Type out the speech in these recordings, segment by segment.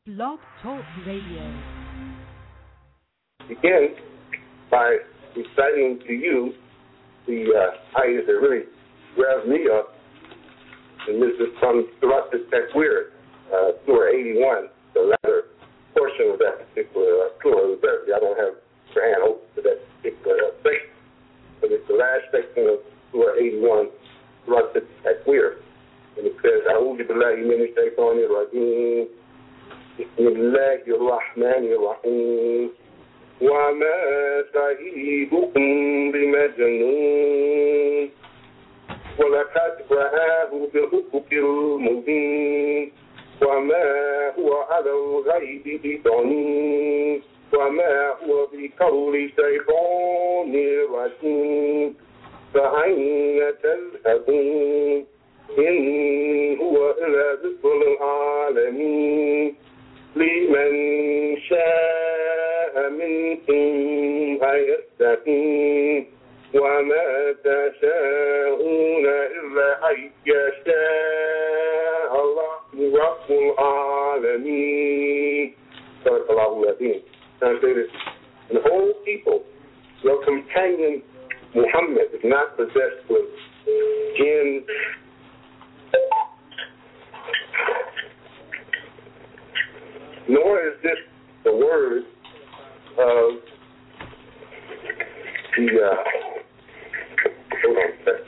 Blog Talk Radio. Begin by reciting to you the ayahs that really grabbed me up, and this is from Surat al-Takwir, Surah 81, the latter portion of that particular surah. I don't have your hand open to that particular section, but it's the last section of Surah 81, Surat al-Takwir, and it says, "A'udhu billahi minash shaitanir rajim, Bismillahir rahmanir rahim, wa ma sahibukum bimajnun, wa laqad ra'ahu bil-ufuqil mubin, wa ma huwa 'ala al-ghaybi bidanin, wa ma huwa biqawli shaytanir rajim, فأين تذهبون إن هو إلا ذكر للعالمين لمن شاء منكم أن يستقيم وما تشاءون إلا أن يشاء الله رب العالمين." صدق الله العظيم. Translated, "And whole people, your companion Muhammad is not possessed with jinn, nor is this the word of the, hold on a second.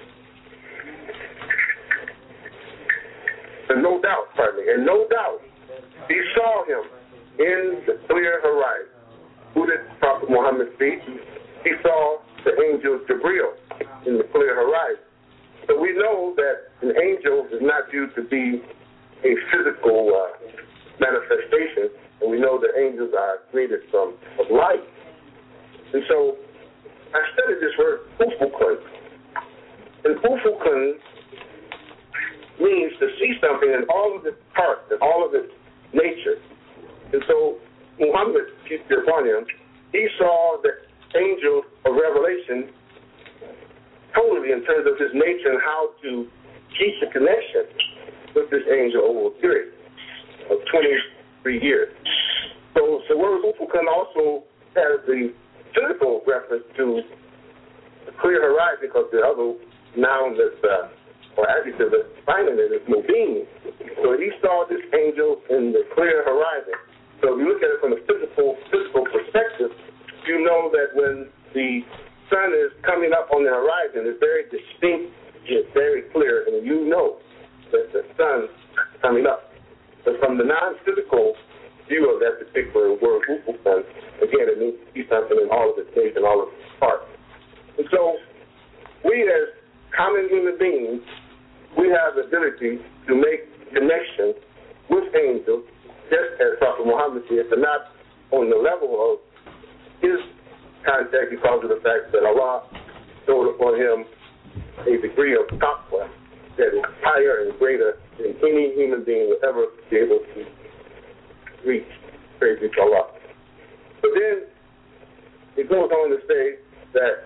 And no doubt, he saw him in the clear horizon. Who did Prophet Muhammad see? He saw the angel Gabriel in the clear horizon. So we know that an angel is not due to be a physical manifestation, and we know that angels are created of light. And so I studied this word, ufukun. And ufukun means to see something in all of its parts, in all of its nature. And so Muhammad, peace be upon him, he saw the angel of Revelation totally in terms of his nature and how to keep the connection with this angel over a period of 23 years. So the word ufukun also has the physical reference to the clear horizon, because the other noun that's or adjective that's defining it is mubin. So he saw this angel in the clear horizon. So if you look at it from a physical perspective, you know that when the sun is coming up on the horizon, it's very distinct, it's very clear, and you know that the sun is coming up. But from the non-physical view of that particular word, ufukun, again, it means to see something in all of its nature and all of its parts. And so we as common human beings, we have the ability to make connections with angels, just as Prophet Muhammad did, but not on the level of his contact because of the fact that Allah showed upon him a degree of taqwa that is higher and greater than any human being will ever be able to reach. Praise be to Allah. But then it goes on to say that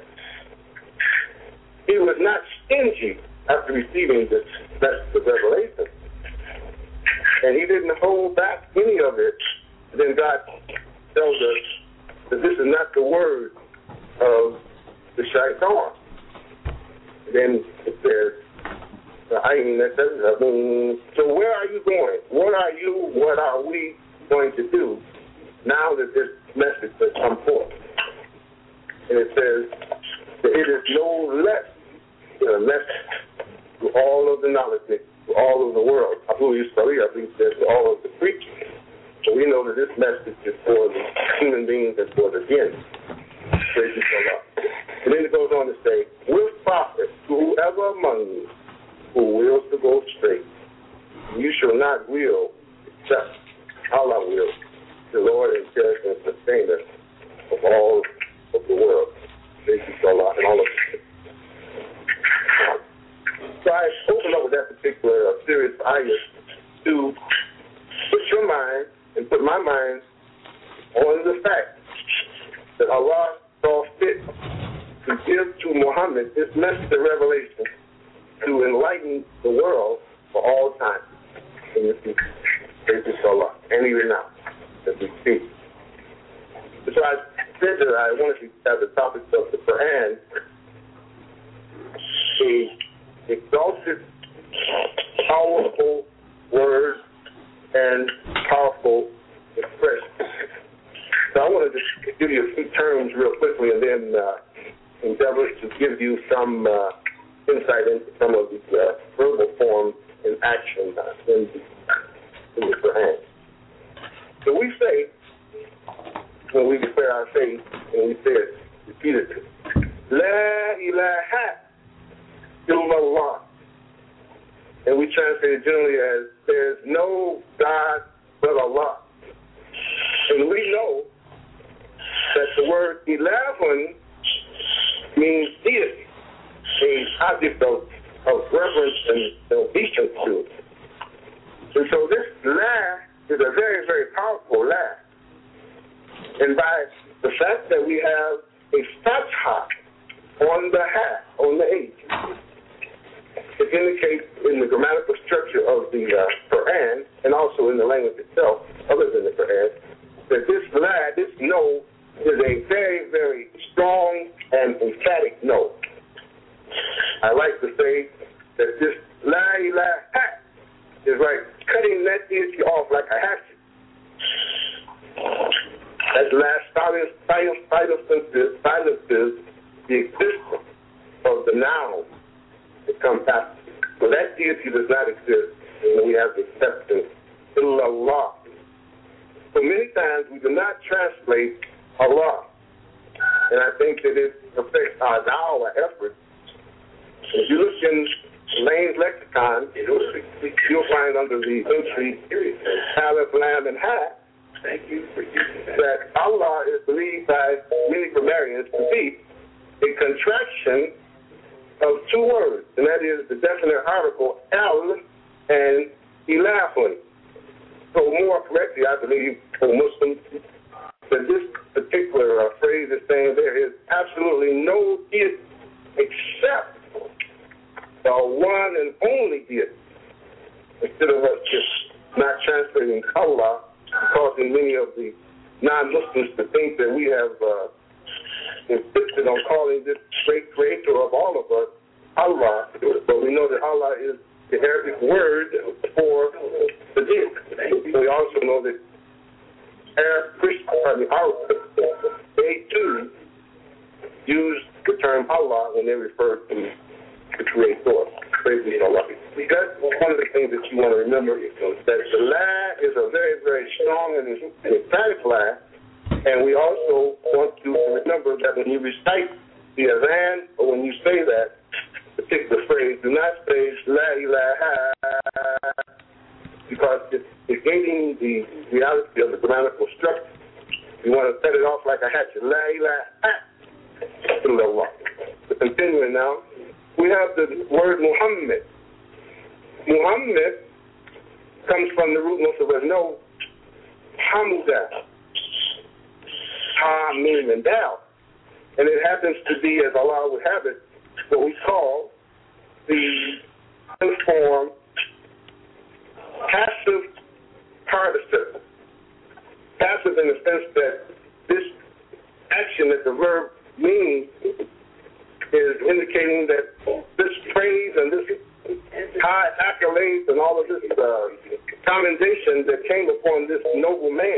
he was not stingy after receiving this message of revelation, and he didn't hold back any of it. Then God tells us that this is not the word of the shaitan. Then it says, so where are you going? What are we going to do now that this message has come forth? And it says that it is no less than a message to all of the knowledge, to all of the world. Abu Yusuf says to all of the creatures. So we know that this message is for the human beings and for the jinn. Praise Allah. And then it goes on to say, with prophets, whoever among you who wills to go straight, you shall not will except Allah will, the Lord and judge and sustainer of all of the world. Praise Allah and all of it. So I open up with that particular serious ayah to put your mind and put my mind on the fact that Allah saw fit to give to Muhammad this message of revelation to enlighten the world for all time in the future. Praise to Allah. And even now. particular, I wanted to have the topics of the Quran, the exalted, powerful word and powerful expression. So I want to just give you a few terms real quickly and then endeavor to give you some insight into some of the verbal forms in action in the Quran. So we say, when we declare our faith, and we say it repeatedly, La ilaha illallah. And we translate it generally as, there's no God but Allah. And we know that the word ilahun means deity, an object of reverence and obedience to. And so this la is a very, very powerful la. And by the fact that we have a fatha on the ha, on the H, it indicates in the grammatical structure of the Quran and also in the language itself, other than the Quran, that this la, this no, is a very, very strong and emphatic no. I like to say that this la ilaha is like cutting that deity off like a hatchet. That last silences the existence of the noun that comes after. So that deity does not exist when we have the exception, illallah. So many times we do not translate Allah, and I think that it affects our da'wah efforts. If you look in Lane's lexicon, you'll find under the entry Aleph, Lam, and Ha that Allah is believed by many grammarians to be a contraction of two words, and that is the definite article al and ilahun. So more correctly, I believe for Muslims, that this particular phrase is saying there is absolutely no deity except the one and only deity. Instead of us just not translating Allah, causing many of the non-Muslims to think that we have insisted on calling this great creator of all of us Allah, but we know that Allah is the Arabic word for the deity. We also know that they too use the term Allah when they refer to the creator. Praise be to Allah. That's one of the things that you want to remember, that the la is a very, very strong and emphatic la, and we also want to remember that when you recite the adhan, or when you say that particular phrase, do not say la ilaha, because it's negating the reality of the grammatical structure. You want to set it off like a hatchet. La ilaha illallah. So continuing now, we have the word Muhammad. Muhammad comes from the root, most of us know, Hamza, Ha, Mim, and Dal. And it happens to be, as Allah would have it, what we call the unformed passive participle. Passive in the sense that this action that the verb means is indicating that this praise and this high accolades and all of this commendation that came upon this noble man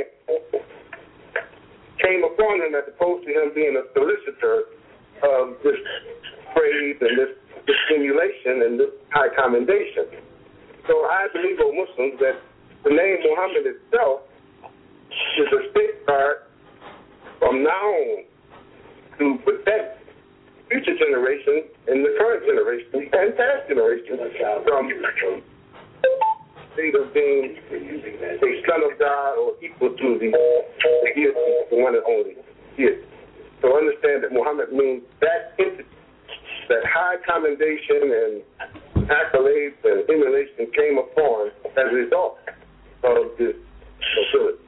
came upon him as opposed to him being a solicitor of this praise and this stimulation and this high commendation. So I believe, O Muslims, that the name Muhammad itself is a safeguard from now on to protect future generations and the current generation and past generations from the state of being a son of God or equal to the deity, the one and only deity. So understand that Muhammad means that entity, that high commendation and accolades and emulation came upon as a result of this nobility.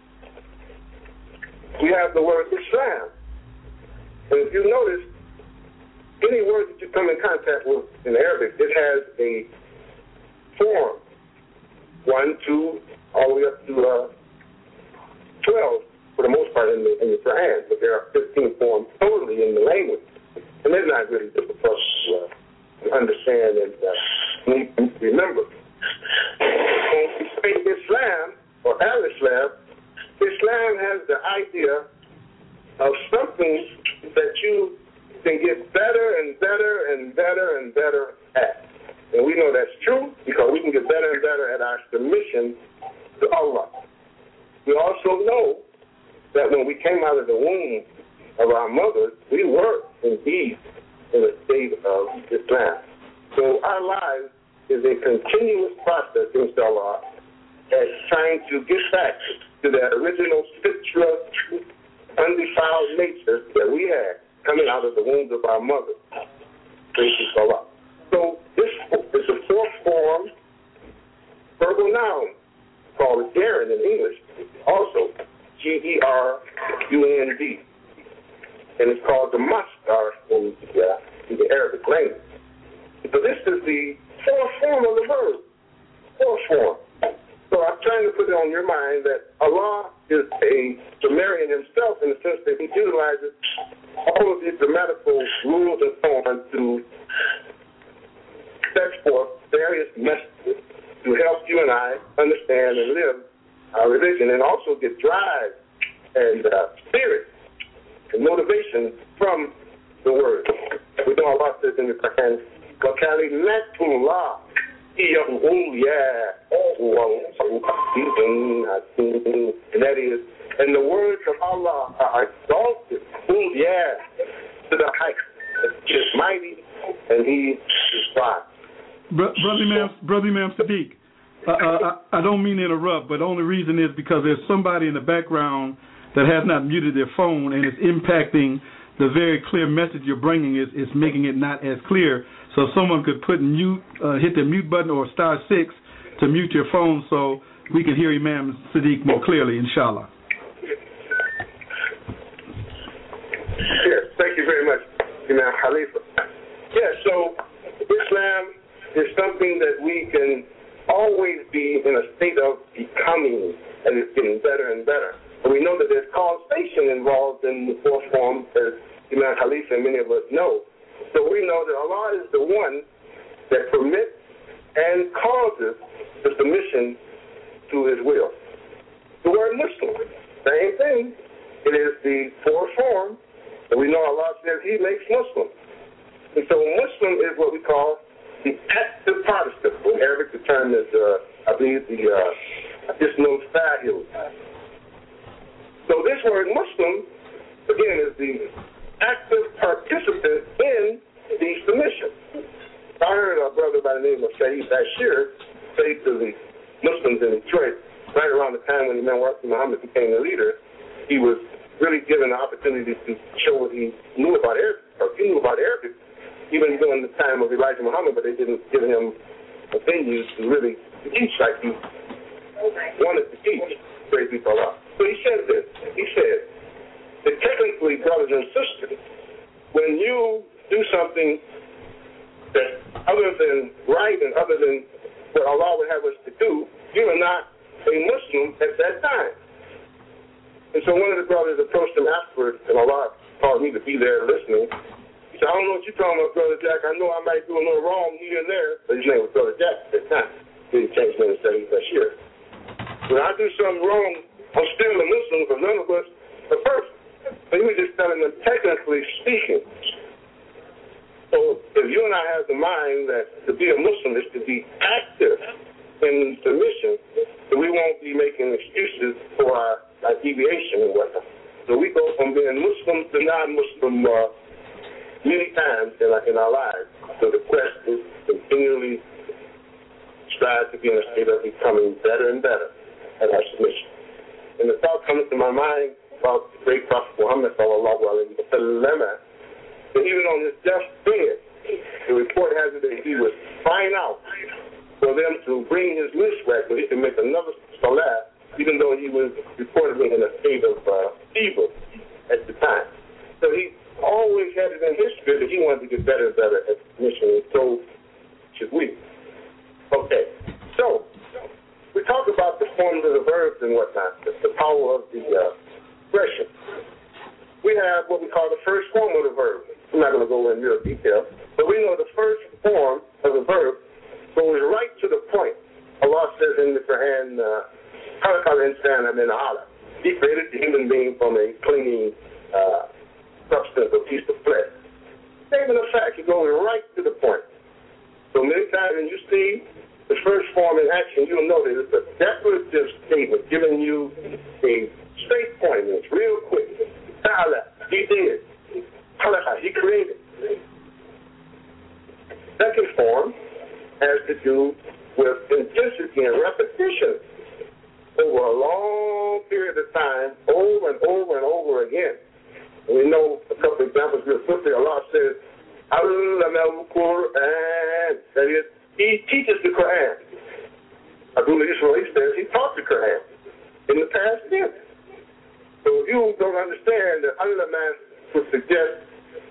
We have the word Islam. And if you notice, any word that you come in contact with in Arabic, it has a form, 1, 2, all the way up to 12 for the most part. part in the Quran, but there are 15 forms totally in the language. And they're not really difficult to understand and remember. When we say Islam or Al-Islam, Islam has the idea of something that you can get better and better and better and better at. And we know that's true because we can get better and better at our submission to Allah. We also know that when we came out of the womb of our mothers, we were indeed in a state of Islam. So our lives is a continuous process, inshallah, as trying to get back to that original fitra, undefiled nature that we had coming out of the wombs of our mothers. Inshallah. So this is a fourth form verbal noun called gerund in English, also G-E-R-U-N-D, and it's called the masdar in the Arabic language. So this is the fourth form of the verb, fourth form. So I'm trying to put it on your mind that Allah is a grammarian himself in the sense that he utilizes all of these grammatical rules and so on to set forth various messages to help you and I understand and live our religion and also get drive and spirit and motivation from the word. We know Allah says in the Quran, وَكَلِمَةُ and that is, and the words of Allah are exalted, to the height. He is mighty, and he is wise. Brother Imam Sadiq, I don't mean to interrupt, but the only reason is because there's somebody in the background that has not muted their phone, and it's impacting the very clear message you're bringing. Is making it not as clear. So if someone could put mute, hit the mute button or *6 to mute your phone so we can hear Imam Sadiq more clearly, inshallah. Yes, thank you very much, Imam Khalifa. Yes, so Islam is something that we can always be in a state of becoming, and it's getting better and better. And we know that there's causation involved in the fourth form, as Imam Khalifa and many of us know. So we know that Allah is the one that permits and causes the submission to his will. The word Muslim, same thing. It is the fourth form, and we know Allah says he makes Muslims. And so Muslim is what we call the active participle. In Arabic, the term is, I believe, the additional fa'il. So this word Muslim, again, is the active participant in the submission. I heard a brother by the name of Saeed Bashir say to the Muslims in Detroit, right around the time when Imam Muhammad became the leader, he was really given the opportunity to show what he knew about Arabic, or he knew about Arabic, even during the time of Elijah Muhammad, but they didn't give him a venue to really teach like he wanted to teach. Praise be to Allah. So he said this. He said that technically, brothers and sisters, when you do something that other than right and other than what Allah would have us to do, you are not a Muslim at that time. And so one of the brothers approached him afterwards, and Allah called me to be there listening. He said, I don't know what you're talking about, Brother Jack. I know I might do a little wrong here and there. But his name was Brother Jack at that time. He changed his name to Saeed Bashir. When I do something wrong, I'm still a Muslim, because none of us are perfect. But he was just telling them, technically speaking. So if you and I have the mind that to be a Muslim is to be active in submission, then we won't be making excuses for our deviation and whatnot. So we go from being Muslim to non-Muslim many times in our lives. So the quest is continually strive to be in a state of becoming better and better at our submission. And the thought comes to my mind about the great Prophet Muhammad sallallahu alaihi wasallam, that even on his deathbed, the report has it that he was crying out for them to bring his list back so he could make another salat, even though he was reportedly in a state of fever at the time. So he always had it in his spirit that he wanted to get better and better at the mission, and so should we. Okay, so we talked about the forms of the verbs and whatnot, the power of the expression. have what we call the first form of the verb. I'm not going to go in real detail, but we know the first form of the verb goes right to the point. Allah says in the Quran, He created the human being from a clinging substance, a piece of flesh. Statement of fact, it goes right to the point. So many times when you see the first form in action, you'll know that it's a declarative statement giving you a straight point. It's real quick. Ta'ala, He did. Khalaqa, He created. Second form has to do with intensity and repetition over a long period of time, over and over and over again. And we know a couple of examples real quickly. Allah says, Quran. That is, He teaches the Quran. Abdullah Israel says He taught the Quran in the past tense. So if you don't understand that Allah would suggest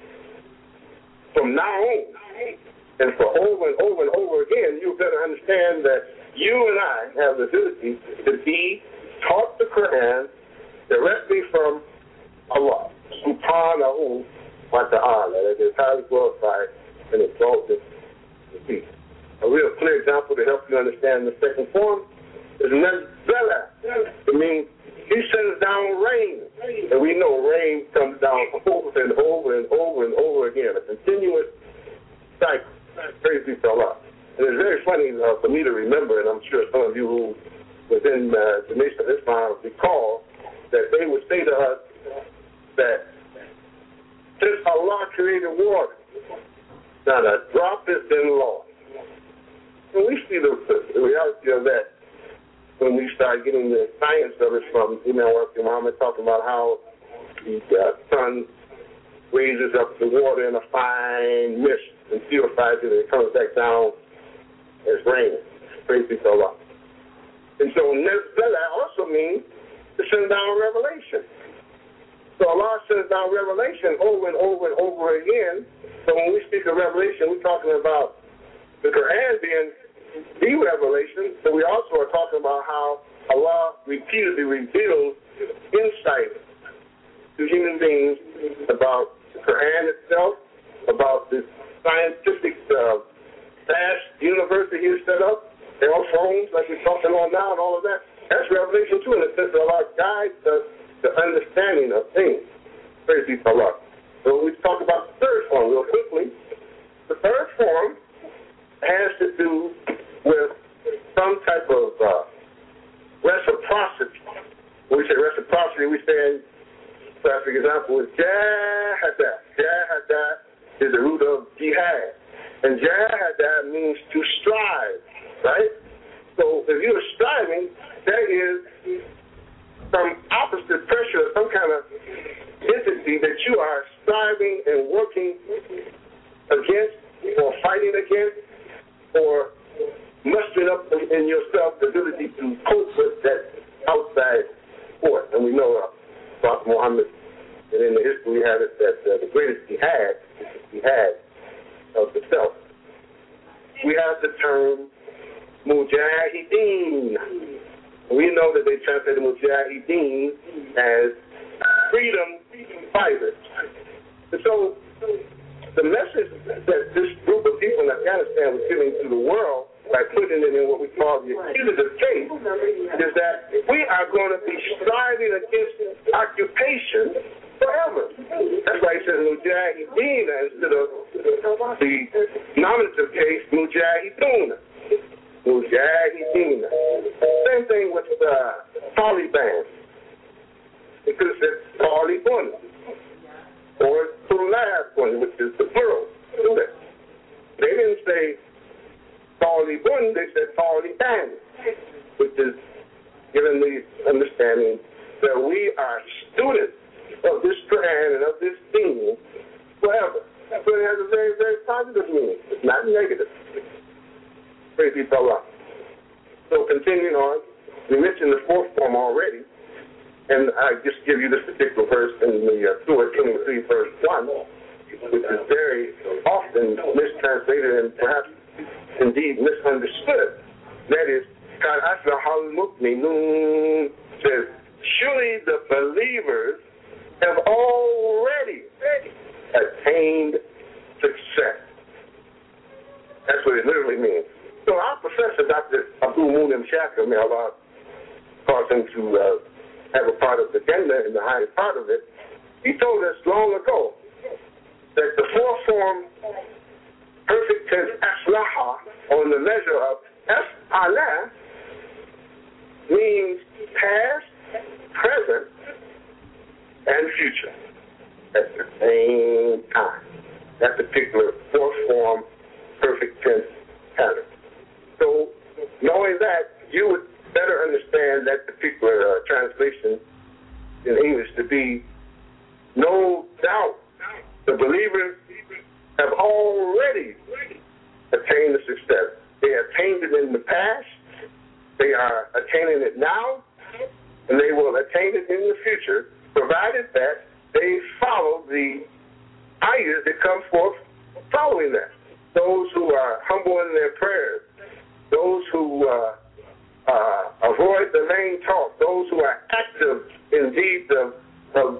from now on, and for over and over and over again, you better understand that you and I have the ability to be taught the Quran directly from Allah, subhanahu wa ta'ala. That is highly glorified and exalted to be. A real clear example to help you understand the second form is Nazala. It means He sends down rain. And we know rain comes down over and over and over and over again, a continuous cycle. Praise be to Allah. And it's very funny for me to remember, and I'm sure some of you who was in the Nation of Islam recall that they would say to us that since Allah created water, not a drop has been lost. And we see the reality of that when we start getting the science of it from Imam Muhammad talking about how the sun raises up the water in a fine mist and purifies it, and it comes back down as rain. Praise be to Allah. And so Nazala also means to send down revelation. So Allah sends down revelation over and over and over again. So when we speak of revelation, we're talking about the Quran being the revelation, but we also are talking about how Allah repeatedly reveals insight to human beings about the Quran itself, about this scientific vast universe that He has set up, their own phones like we're talking on now and all of that. That's revelation too, in the sense that Allah guides us the understanding of things. Praise be to Allah. So we talk about the third form real quickly. The third form has to do with some type of reciprocity. When we say reciprocity, we say, for example, is jahada. Jahada is the root of jihad. And jahada means to strive, right? So if you're striving, there is some opposite pressure, some kind of entity that you are striving and working against or fighting against or mustering up in yourself the ability to cope with that outside force. And we know Prophet Muhammad, and in the history we have it that the greatest jihad is the jihad of the self. We have the term mujahideen. We know that they translated mujahideen as freedom fighters. And so the message that this group of people in Afghanistan was giving to the world by putting it in what we call the accusative case is that we are going to be striving against occupation forever. That's why he says mujahideen instead of the nominative case mujahideen. Mujahideen. Same thing with Taliban. It could have said Taliban or Tulabun, which is the plural. They didn't say Taliban, they said Taliban, which is giving the understanding that we are students of this Quran and of this deen forever. So it has a very, very positive meaning. It's not negative. Praise be to Allah. So continuing on, we mentioned the fourth form already, and I just give you this particular verse in the Surah 23, verse 1, which is very often mistranslated and perhaps indeed misunderstood. That is, Qad aflahal mu'minun says, surely the believers have already attained success. That's what it literally means. So our professor, Dr. Abdul Munim Shaka, may Allah cause him to have a part of the Jannah in the highest part of it, he told us long ago that the four-form perfect tense aslaha on the measure of af'ala means past, present, and future at the same time. That particular four-form perfect tense pattern. So, knowing that, you would better understand that particular translation in English to be, no doubt, the believers have already attained the success. They attained it in the past, they are attaining it now, and they will attain it in the future, provided that they follow the ayahs that come forth following that. Those who are humble in their prayers, those who avoid the vain talk, those who are active in deeds of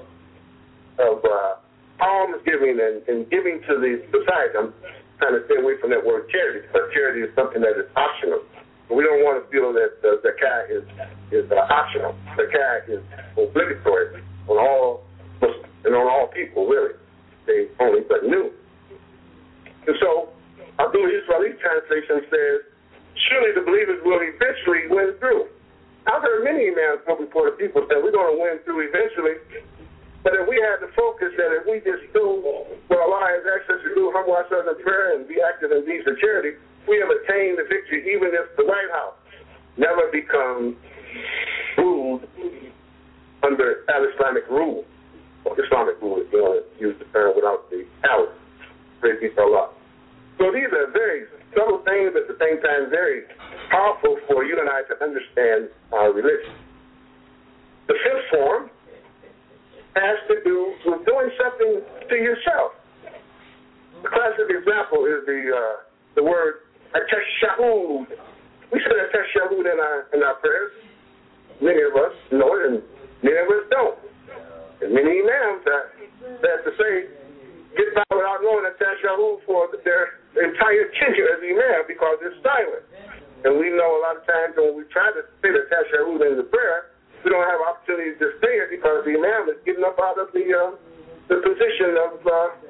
almsgiving and giving to the society. I'm trying to stay away from that word charity, because charity is something that is optional. We don't want to feel that zakat is optional. Zakat is obligatory on all Muslims and on all people, really. They only but new. And so, Abdul Israeli translation says, surely the believers will eventually win through. I've heard many imams go before the people say we're going to win through eventually. But if we had the focus that if we just do what Allah has asked us to do, humble ourselves in prayer and be active in deeds of charity, we have attained the victory, even if the White House never becomes ruled under al-Islamic rule, or Islamic rule, if you want to use the term without the al. Praise be to Allah. So these are very subtle things, but at the same time very powerful for you and I to understand our religion. The fifth form has to do with doing something to yourself. The classic example is the word at-tashahhud. We say at-tashahhud in our prayers. Many of us know it, and many of us don't. And many imams have to say, get by without knowing at-tashahhud for their entire tenure as imam, because it's silent. And we know a lot of times when we try to say the tashahhud in the prayer, we don't have opportunity to say it because the imam is getting up out of the position of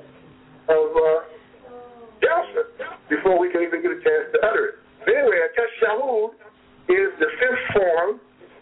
jalsa before we can even get a chance to utter it. But anyway, a tashahhud is the fifth form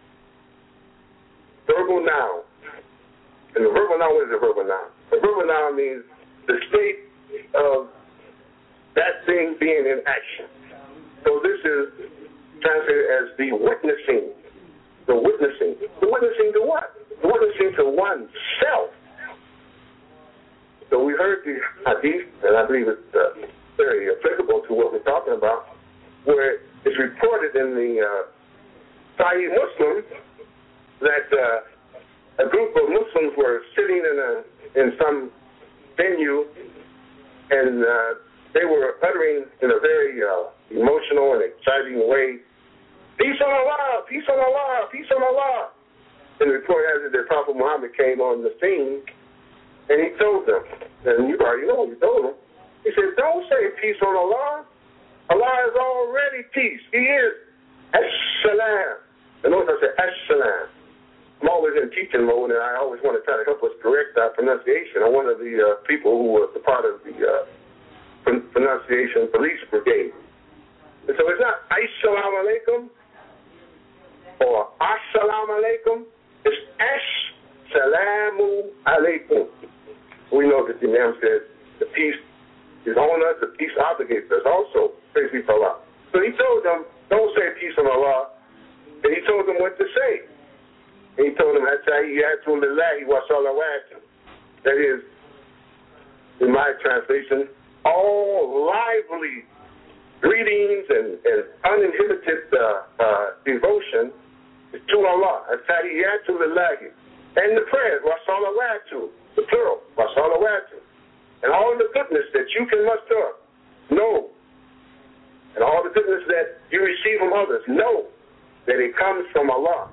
verbal noun. And the verbal noun, what is a verbal noun? A verbal noun means the state of that thing being in action. So this is translated as the witnessing. The witnessing. The witnessing to what? The witnessing to oneself. So we heard the hadith, and I believe it's very applicable to what we're talking about, where it's reported in the Sahih Muslim that a group of Muslims were sitting in some venue, and they were uttering in a very emotional and exciting way, peace on Allah, peace on Allah, peace on Allah. And the report has it that Prophet Muhammad came on the scene, and he told them, and you already know what he told them, he said, don't say peace on Allah. Allah is already peace. He is as-salam. And notice I said as-salam. I'm always in teaching mode, and I always want to try to help us correct our pronunciation. I'm one of the people who was a part of the pronunciation police brigade. And so it's not as-salamu alaikum or as-salamu alaikum. It's as-salamu alaikum. We know that the Imam says the peace is on us, the peace obligates us also. Praise be to Allah. So he told them, don't say peace on Allah. And he told them what to say. And he told them, that is, in my translation, all lively greetings and uninhibited devotion to Allah. And the prayers, the plural, and all the goodness that you can muster up, know, and all the goodness that you receive from others, know that it comes from Allah.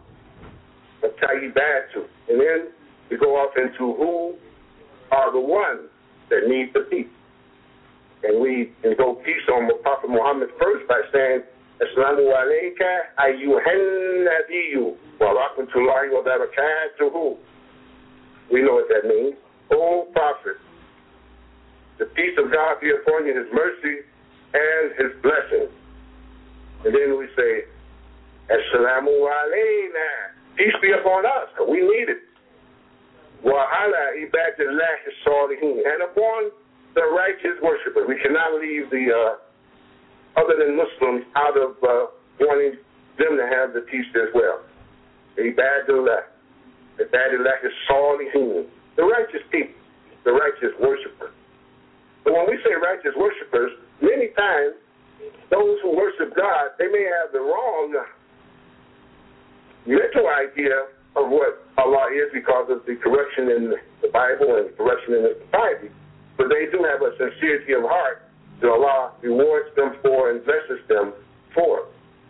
And then we go off into who are the ones that need the peace. And we invoke peace on Prophet Muhammad first by saying, Assalamu alayka ayyuhan nabiyyu wa rahmatullahi wa barakatuhu. We know what that means. O Prophet, the peace of God be upon you, His mercy and His blessing. And then we say, Assalamu alayna, peace be upon us, because we need it. Wa ala ibadillahi salihin, and upon the righteous worshipers. We cannot leave the other than Muslims out of wanting them to have the peace as well. Ibadillah salihin, the righteous people, the righteous worshipers. But when we say righteous worshipers, many times those who worship God, they may have the wrong mental idea of what Allah is because of the corruption in the Bible and the corruption in the society. But they do have a sincerity of heart that Allah rewards them for and blesses them for.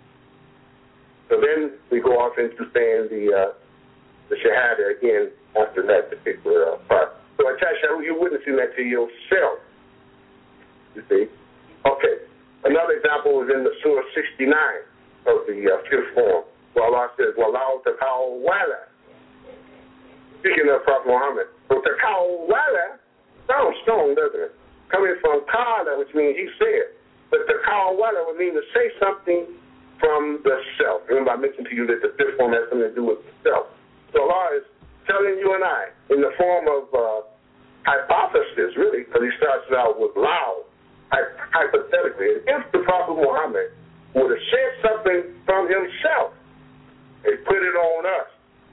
So then we go off into saying the Shahada again after that particular part. So Atasha, you're witnessing that to yourself. You see? Okay. Another example is in the Surah 69 of the fifth form, where Allah says, Wallahu takawwala. Speaking of Prophet Muhammad. So takawwala sounds strong, doesn't it? Coming from Kala, which means he said. But takawwala would mean to say something from the self. Remember I mentioned to you that the fifth form has something to do with the self. So Allah is telling you and I in the form of hypothesis, really, because he starts out with loud. Hypothetically, if the Prophet Muhammad would have said something from himself and put it on us,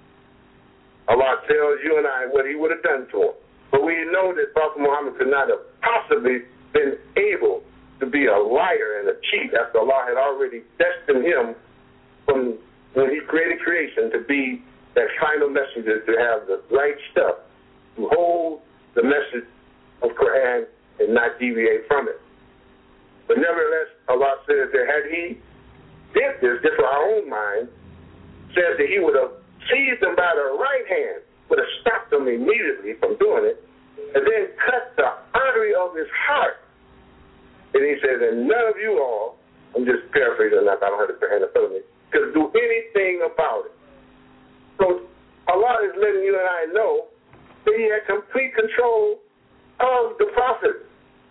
Allah tells you and I what he would have done to him. But we know that Prophet Muhammad could not have possibly been able to be a liar and a cheat after Allah had already destined him from when he created creation to be that final messenger, to have the right stuff, to hold the message of Quran and not deviate from it. But nevertheless, Allah says that had he did this, just for our own mind, says that he would have seized them by the right hand, would have stopped them immediately from doing it, and then cut the artery of his heart. And he says, and none of you all, I'm just paraphrasing enough, I don't have the hand in front of me, could do anything about it. So Allah is letting you and I know that he had complete control of the prophet.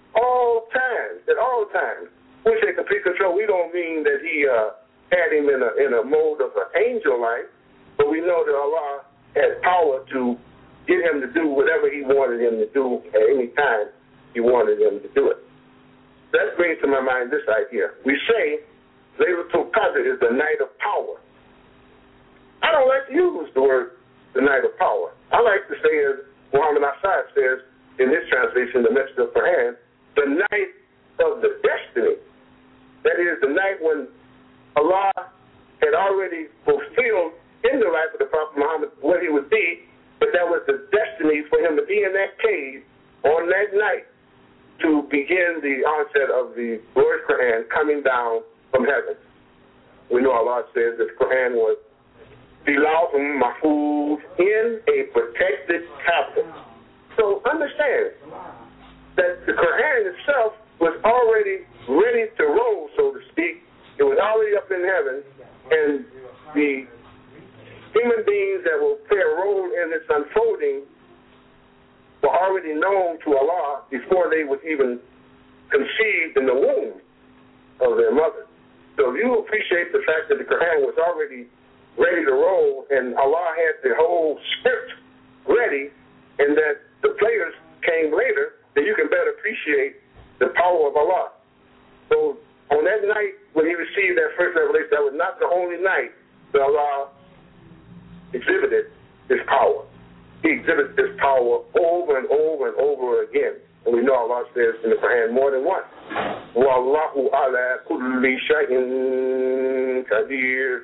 At all times. When we say complete control, we don't mean that he had him in a mode of an angel life, but we know that Allah had power to get him to do whatever he wanted him to do at any time he wanted him to do it. That brings to my mind this idea. We say Laylatul Qadr is the night of power. I don't like to use the word the night of power. I like to say, as Muhammad Assad says in his translation, the Message of Quran, the night of the destiny. That is the night when Allah had already fulfilled in the life of the Prophet Muhammad what he would be, but that was the destiny for him to be in that cave on that night to begin the onset of the glorious Quran coming down from heaven. We know Allah says that the Quran was Bilawhum Mahfuz in a protected tablet. So understand that the Quran itself was already ready to roll, so to speak. It was already up in heaven, and the human beings that will play a role in its unfolding were already known to Allah before they was even conceived in the womb of their mother. So you appreciate the fact that the Quran was already ready to roll, and Allah had the whole script ready, and that the players came later, then you can better appreciate the power of Allah. So on that night when he received that first revelation, that was not the only night that Allah exhibited his power. He exhibits this power over and over and over again. And we know Allah says in the Quran more than once, Wallahu ala kulli shay'in qadir.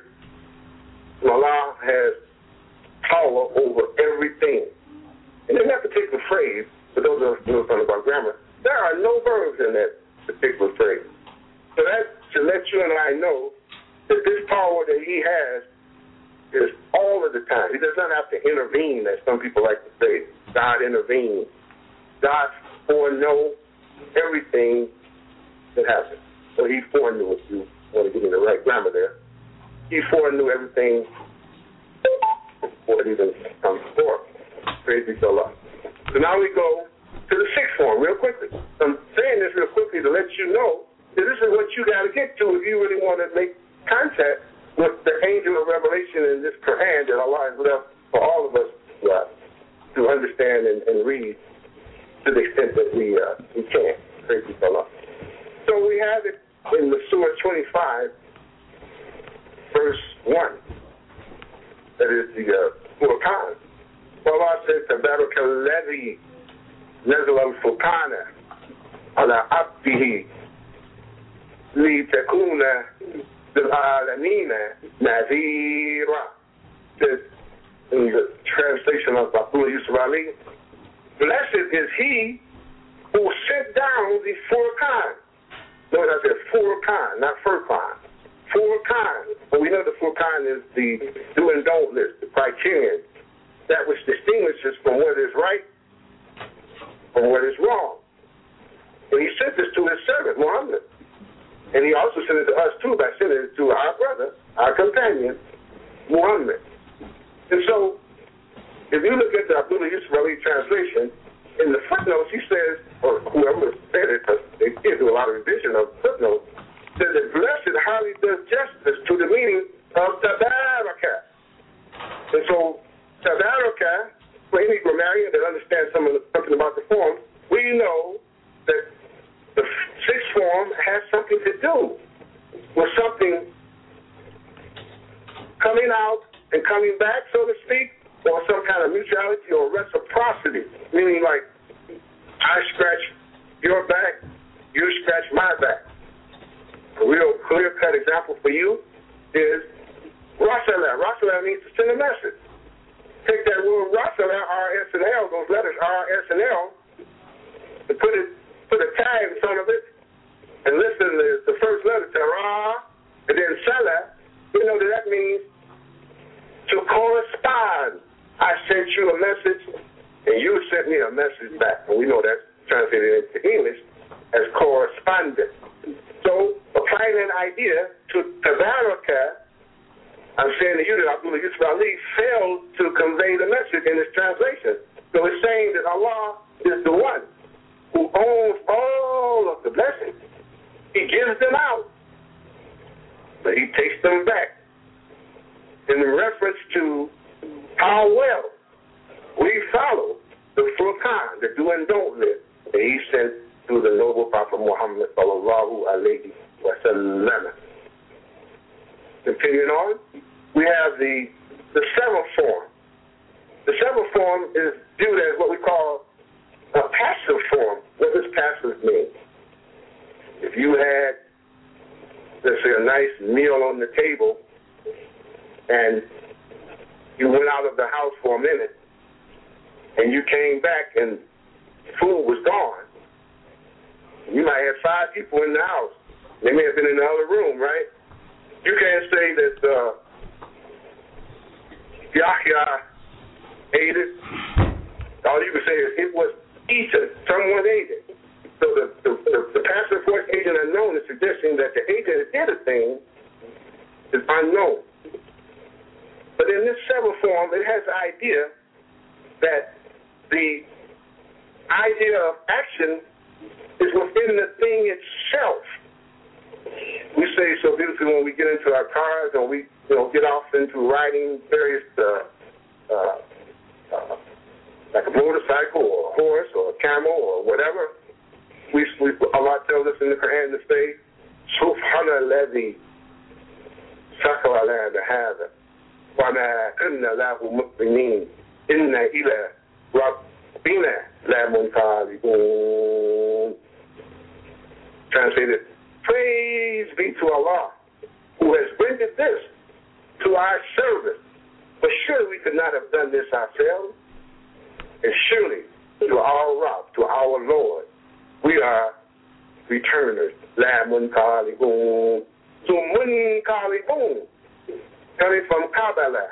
Allah has power over everything. And in that particular phrase, for those of us who know something about grammar, there are no verbs in that particular phrase. So that should let you and I know that this power that he has is all of the time. He does not have to intervene, as some people like to say. God intervenes. God foreknow everything that happened. Well, he foreknew, if you want to give me the right grammar there. He foreknew everything before it even comes forth. Praise be to Allah. So now we go to the sixth form real quickly. I'm saying this real quickly to let you know that this is what you got to get to if you really want to make contact with the angel of revelation in this Quran that Allah has left for all of us to understand and read to the extent that we can. Praise be to Allah. So we have it in the Surah 25, verse 1. That is the Furqan. Allah says, تبارك الذي نزل الفرقان على عبده لتكون للعالمين نذيرا. Says in the translation of Abdullah Yusuf Ali, blessed is he who sent down the Furqan. Notice I said Furqan, not Furqan. Furqan. But we know the Furqan is the do and don't list, the criterion, that which distinguishes from what is right from what is wrong. And he sent this to his servant, Muhammad. And he also sent it to us, too, by sending it to our brother, our companion, Muhammad. And so, if you look at the Abdullah Yusuf Ali translation, in the footnotes, he says, or whoever said it, because they did do a lot of revision of footnotes, says that blessed hardly does justice to the meaning of tabaraka. And so, tabaraka, for any grammarian that understands something about the form, we know that the sixth form has something to do with something coming out and coming back, so to speak, or some kind of mutuality or reciprocity, meaning like I scratch your back, you scratch my back. A real clear-cut example for you is Rasalah. Rasalah means to send a message. Take that word Rasalah, R-S-N-L, those letters R-S-N-L, and put a tag in front of it, and listen to the first letter, Ra, and then Salah. You know that means to correspond. I sent you a message, and you sent me a message back. And we know that's translated into English as correspondent. So, applying that idea to Tabaraka, I'm saying to you that Abdullah Yusuf Ali failed to convey the message in his translation. So it's saying that Allah is the one who owns all of the blessings. He gives them out, but he takes them back. In reference to how well we follow the Furqan, the do and don't list that he sent through the noble Prophet Muhammad sallallahu alayhi wa sallam. Continuing on, we have the seventh form. The seventh form is viewed as what we call a passive form. What does passive mean? If you had, let's say, a nice meal on the table and you went out of the house for a minute and you came back and food was gone, you might have 5 people in the house. They may have been in the other room, right? You can't say that Yahya ate it. All you can say is it was eaten. Someone ate it. So the passive voice agent unknown is suggesting that the agent that did a thing is unknown. But in this seventh form, it has the idea that the idea of action is within the thing itself. We say so beautifully when we get into our cars and we get off into riding various like a motorcycle or a horse or a camel or whatever. Allah tells us in the Quran to say, Subhanalladhi sakhara lana hadha wa ma kunna lahu muqrinin inna ila rabbina lamunqalibun. Translated, praise be to Allah who has rendered this to our service. But surely we could not have done this ourselves. And surely to our Rabb, to our Lord, we are returners. La munqalibun. So munqalibun, coming from Kabbalah,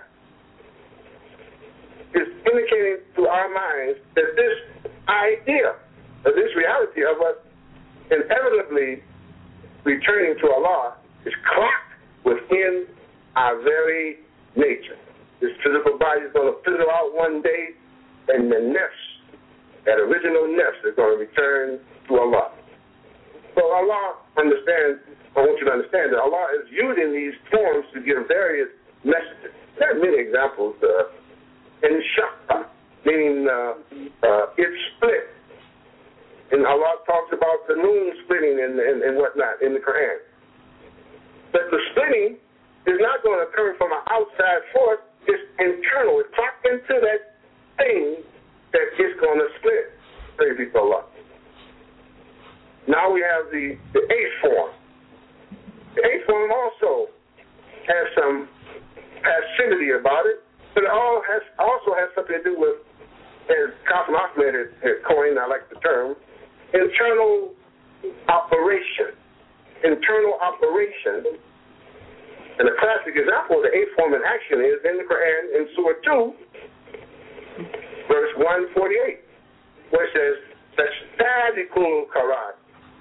is indicating to our minds that this idea this reality of us inevitably returning to Allah is clocked within our very nature. This physical body is going to fizzle out one day, and the nafs, that original nafs, is going to return to Allah. So Allah understands, I want you to understand that Allah is using these forms to give various messages. There are many examples. Inshaqqa, meaning it split. And Allah talks about the moon splitting and whatnot in the Quran. But the splitting is not going to come from an outside force. It's internal. It's clocked into that thing that is going to split. Praise be to Allah. Now we have the eighth form. The eighth form also has some passivity about it, but it also has something to do with, as Qasim Ahmed had coined, I like the term, internal operation. Internal operation. And a classic example of the eighth form in action is in the Quran in Surah 2, verse 148, where it says, Tashtalikul Karat.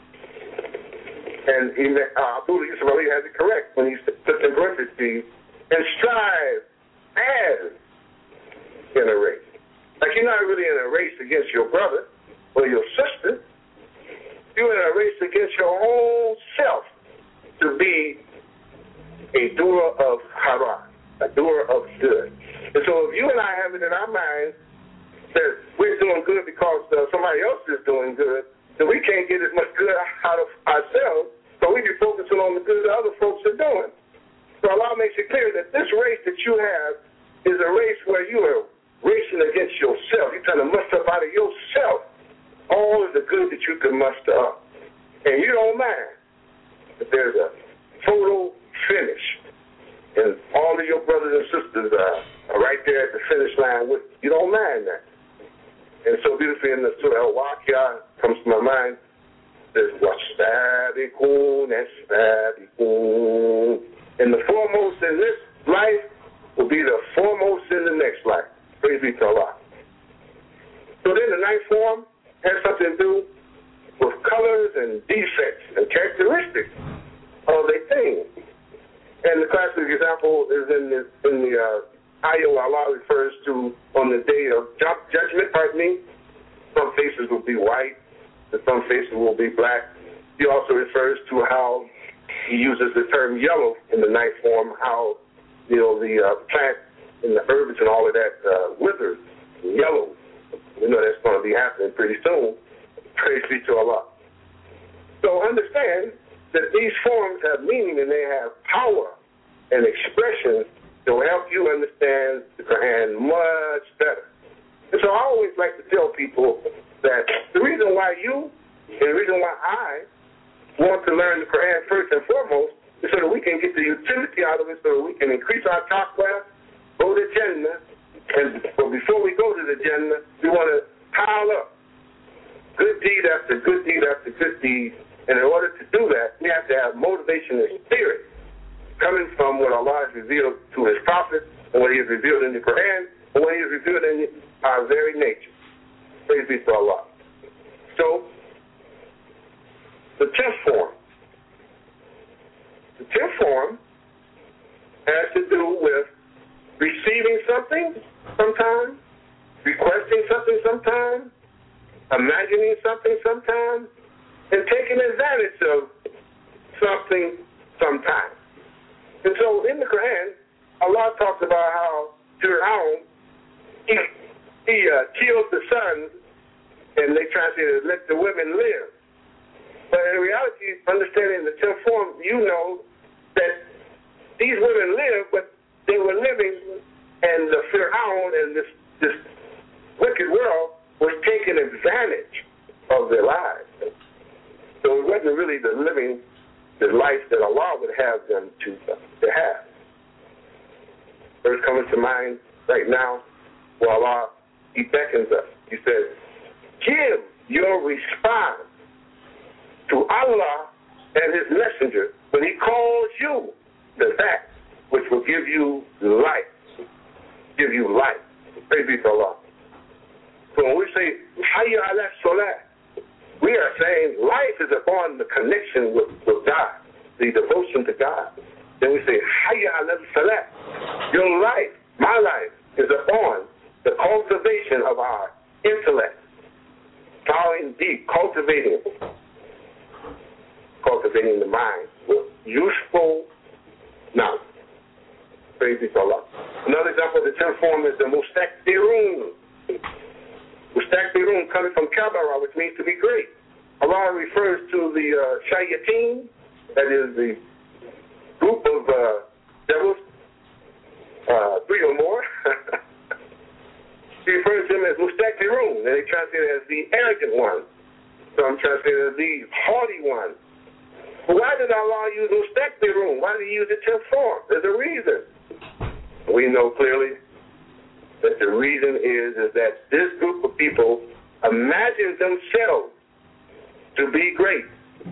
And Abdullah Yusuf Ali has it correct when he puts in parentheses, and strive as in a race. Like you're not really in a race against your brother or your sister. You're in a race against your own self to be a doer of hara, a doer of good. And so if you and I have it in our minds that we're doing good because somebody else is doing good, then we can't get as much good out of ourselves, so we be focusing on the good that other folks are doing. So Allah makes it clear that this race that you have is a race where you are racing against yourself. You're trying to muster up out of yourself all of the good that you can muster up. And you don't mind that there's a total finish. And all of your brothers and sisters are right there at the finish line with you. You don't mind that. And so beautifully in the Surah Al-Waqi'ah comes to my mind, there's وَالسَّابِقُونَ السَّابِقُونَ. And the foremost in this life will be the foremost in the next life. Praise be to Allah. So then the ninth form has something to do with colors and defects and characteristics of a thing. And the classic example is in the ayah Allah refers to on the day of judgment, some faces will be white and some faces will be black. He also refers to how he uses the term yellow in the ninth form, how the plant and the herbage and all of that withers, yellow. We know that's going to be happening pretty soon. Praise be to Allah. So understand that these forms have meaning and they have power and expression that will help you understand the Quran much better. And so I always like to tell people that the reason why you and the reason why I want to learn the Quran first and foremost is so that we can get the utility out of it, so that we can increase our taqwa, go to Jannah, but before we go to the Jannah, we want to pile up good deed after good deed after good deed. And in order to do that, we have to have motivation and spirit coming from what Allah has revealed to His Prophet, and what He has revealed in the Quran, and what He has revealed in our very nature. Praise be to Allah. So, the 10th form. The 10th form has to do with receiving something sometimes, requesting something sometimes, imagining something sometimes, and taking advantage of something sometimes. And so in the Quran, Allah talks about how Fir'aun, he killed the sons, and they translated, let the women live. But in reality, understanding the 10th form, you know that these women lived, but they were living, and the Fir'aun and this wicked world was taking advantage of their lives. So it wasn't really the life that Allah would have them to have. Verse coming to mind right now, where Allah, He beckons us. He says, give your response to Allah and His messenger when He calls you to that which will give you life. Give you life. Praise be to Allah. So when we say, Hayya ala salah, saying life is upon the connection with God, the devotion to God. Then we say, Hayya ala salat. Your life, my life, is upon the cultivation of our intellect. Plowing deep, cultivating the mind with useful knowledge. Praise be to Allah. Another example of the 10th form is the mustakbirun. Mustakbirun coming from kabara, which means to be great. Allah refers to the shayateen, that is the group of devils, 3 or more. He refers to them as mustakbirun, and they translate it as the arrogant one. Some translate it as the haughty one. But why did Allah use mustakbirun? Why did He use the 10th form? There's a reason. We know clearly that the reason is that this group of people imagine themselves to be great,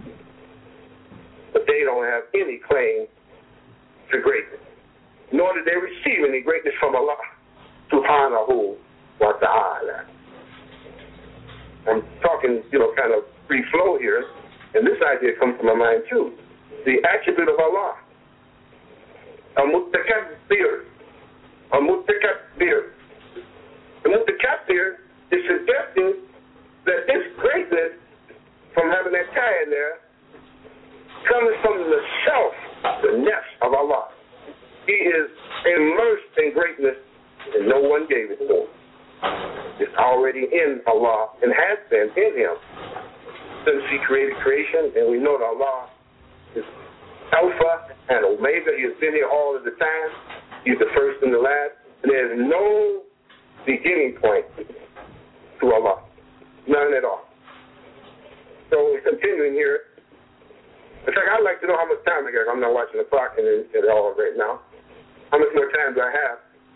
but they don't have any claim to greatness, nor did they receive any greatness from Allah subhanahu wa ta'ala. I'm talking, kind of free flow here, and this idea comes to my mind too. The attribute of Allah, al-mutakabbir. Al-mutakabbir. The mutakabbir is suggesting that this greatness, from having that tie in there, coming from the self, the nafs of Allah. He is immersed in greatness, and no one gave it to him. It's already in Allah and has been in Him since He created creation, and we know that Allah is Alpha and Omega. He has been here all of the time. He's the first and the last, and there's no beginning point to Allah. None at all. So we're continuing here. In fact, I'd like to know how much time I got. I'm not watching the clock at all right now. How much more time do I have?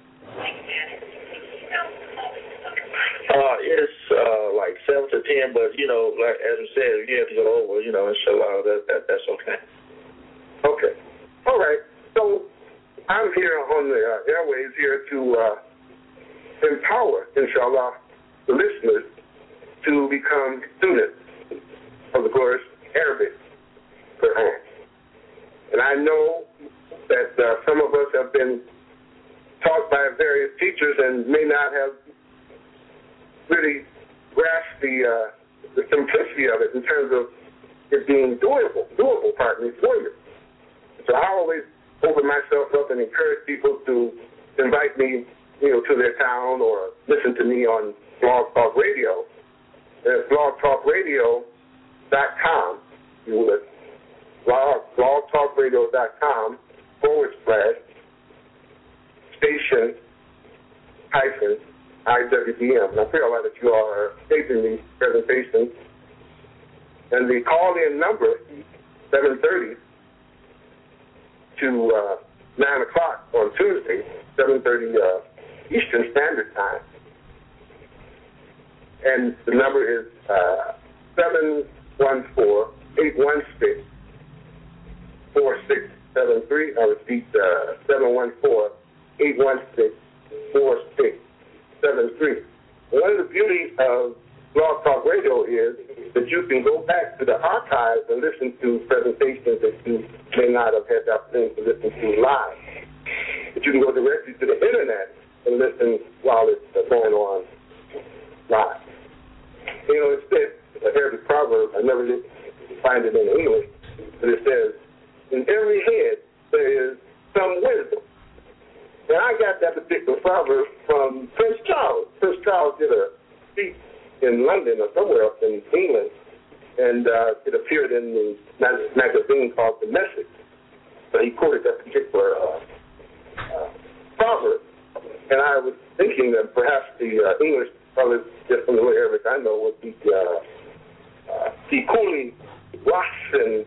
It's like 7 to 10, but like as we said, if you have to go over, inshallah, that's okay. Okay. All right. So I'm here on the airways here to empower, inshallah, the listeners to become students of the glorious Arabic Quran. And I know that some of us have been taught by various teachers and may not have really grasped the simplicity of it in terms of it being doable for you. So I always open myself up and encourage people to invite me, to their town or listen to me on Blog Talk Radio. It's blogtalkradio.com. You would blogtalkradio.com /station IWDM. And I feel like that you are taping these presentations. And the call-in number, 7:30 to 9 o'clock on Tuesday, 7:30 Eastern Standard Time. And the number is 714-816-4673. I repeat, 714-816-4673. One of the beauties of Blog Talk Radio is that you can go back to the archives and listen to presentations that you may not have had the opportunity to listen to live. But you can go directly to the internet and listen while it's going on live. It says, a Arabic proverb, I never did find it in English, but it says, in every head there is some wisdom. And I got that particular proverb from Prince Charles. Prince Charles did a speech in London or somewhere else in England, and it appeared in the magazine called The Message. So he quoted that particular proverb. And I was thinking that perhaps the English, probably just from the way Arabic I know, would be Tikuli Wasin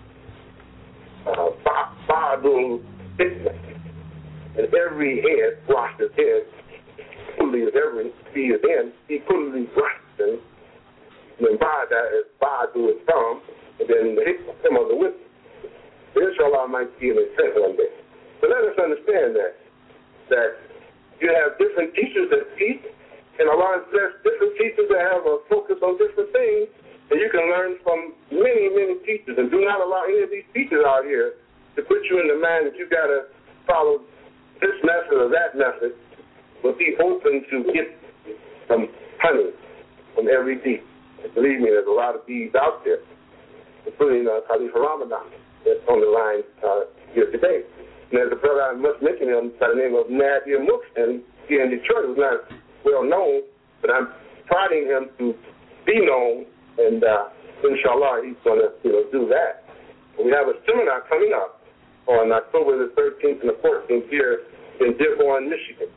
Ba'adul Fitness. And every head washes head. Kulli is every, he is in. He Kulli Wasin. And then Ba'ada is Ba'adu is from. And then the him of the witness. Inshallah might see an intent one day. But let us understand that you have different teachers that teach, and Allah has blessed different teachers that have a focus on different things, And you can learn from many, many teachers. And do not allow any of these teachers out here to put you in the mind that you got to follow this method or that method, but be open to get some honey from every bee. And believe me, there's a lot of bees out there, including Khalifa Ramadan, that's on the line here today. And there's a brother I must mention him by the name of Nadia Muxton here in Detroit, who's not well known, but I'm prodding him to be known, and inshallah, he's going to do that. And we have a seminar coming up on October the 13th and the 14th here in Dearborn, Michigan.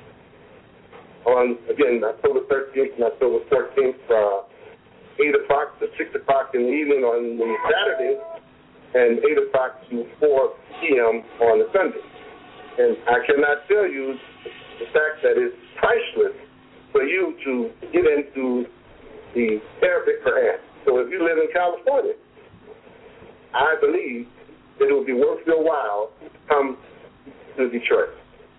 On, again, October 13th and October 14th, 8 o'clock to 6 o'clock in the evening on the Saturday, and 8 o'clock to 4 p.m. on the Sunday. And I cannot tell you the fact that it's priceless for you to get into the Arabic Quran. So if you live in California, I believe that it would be worth your while to come to Detroit.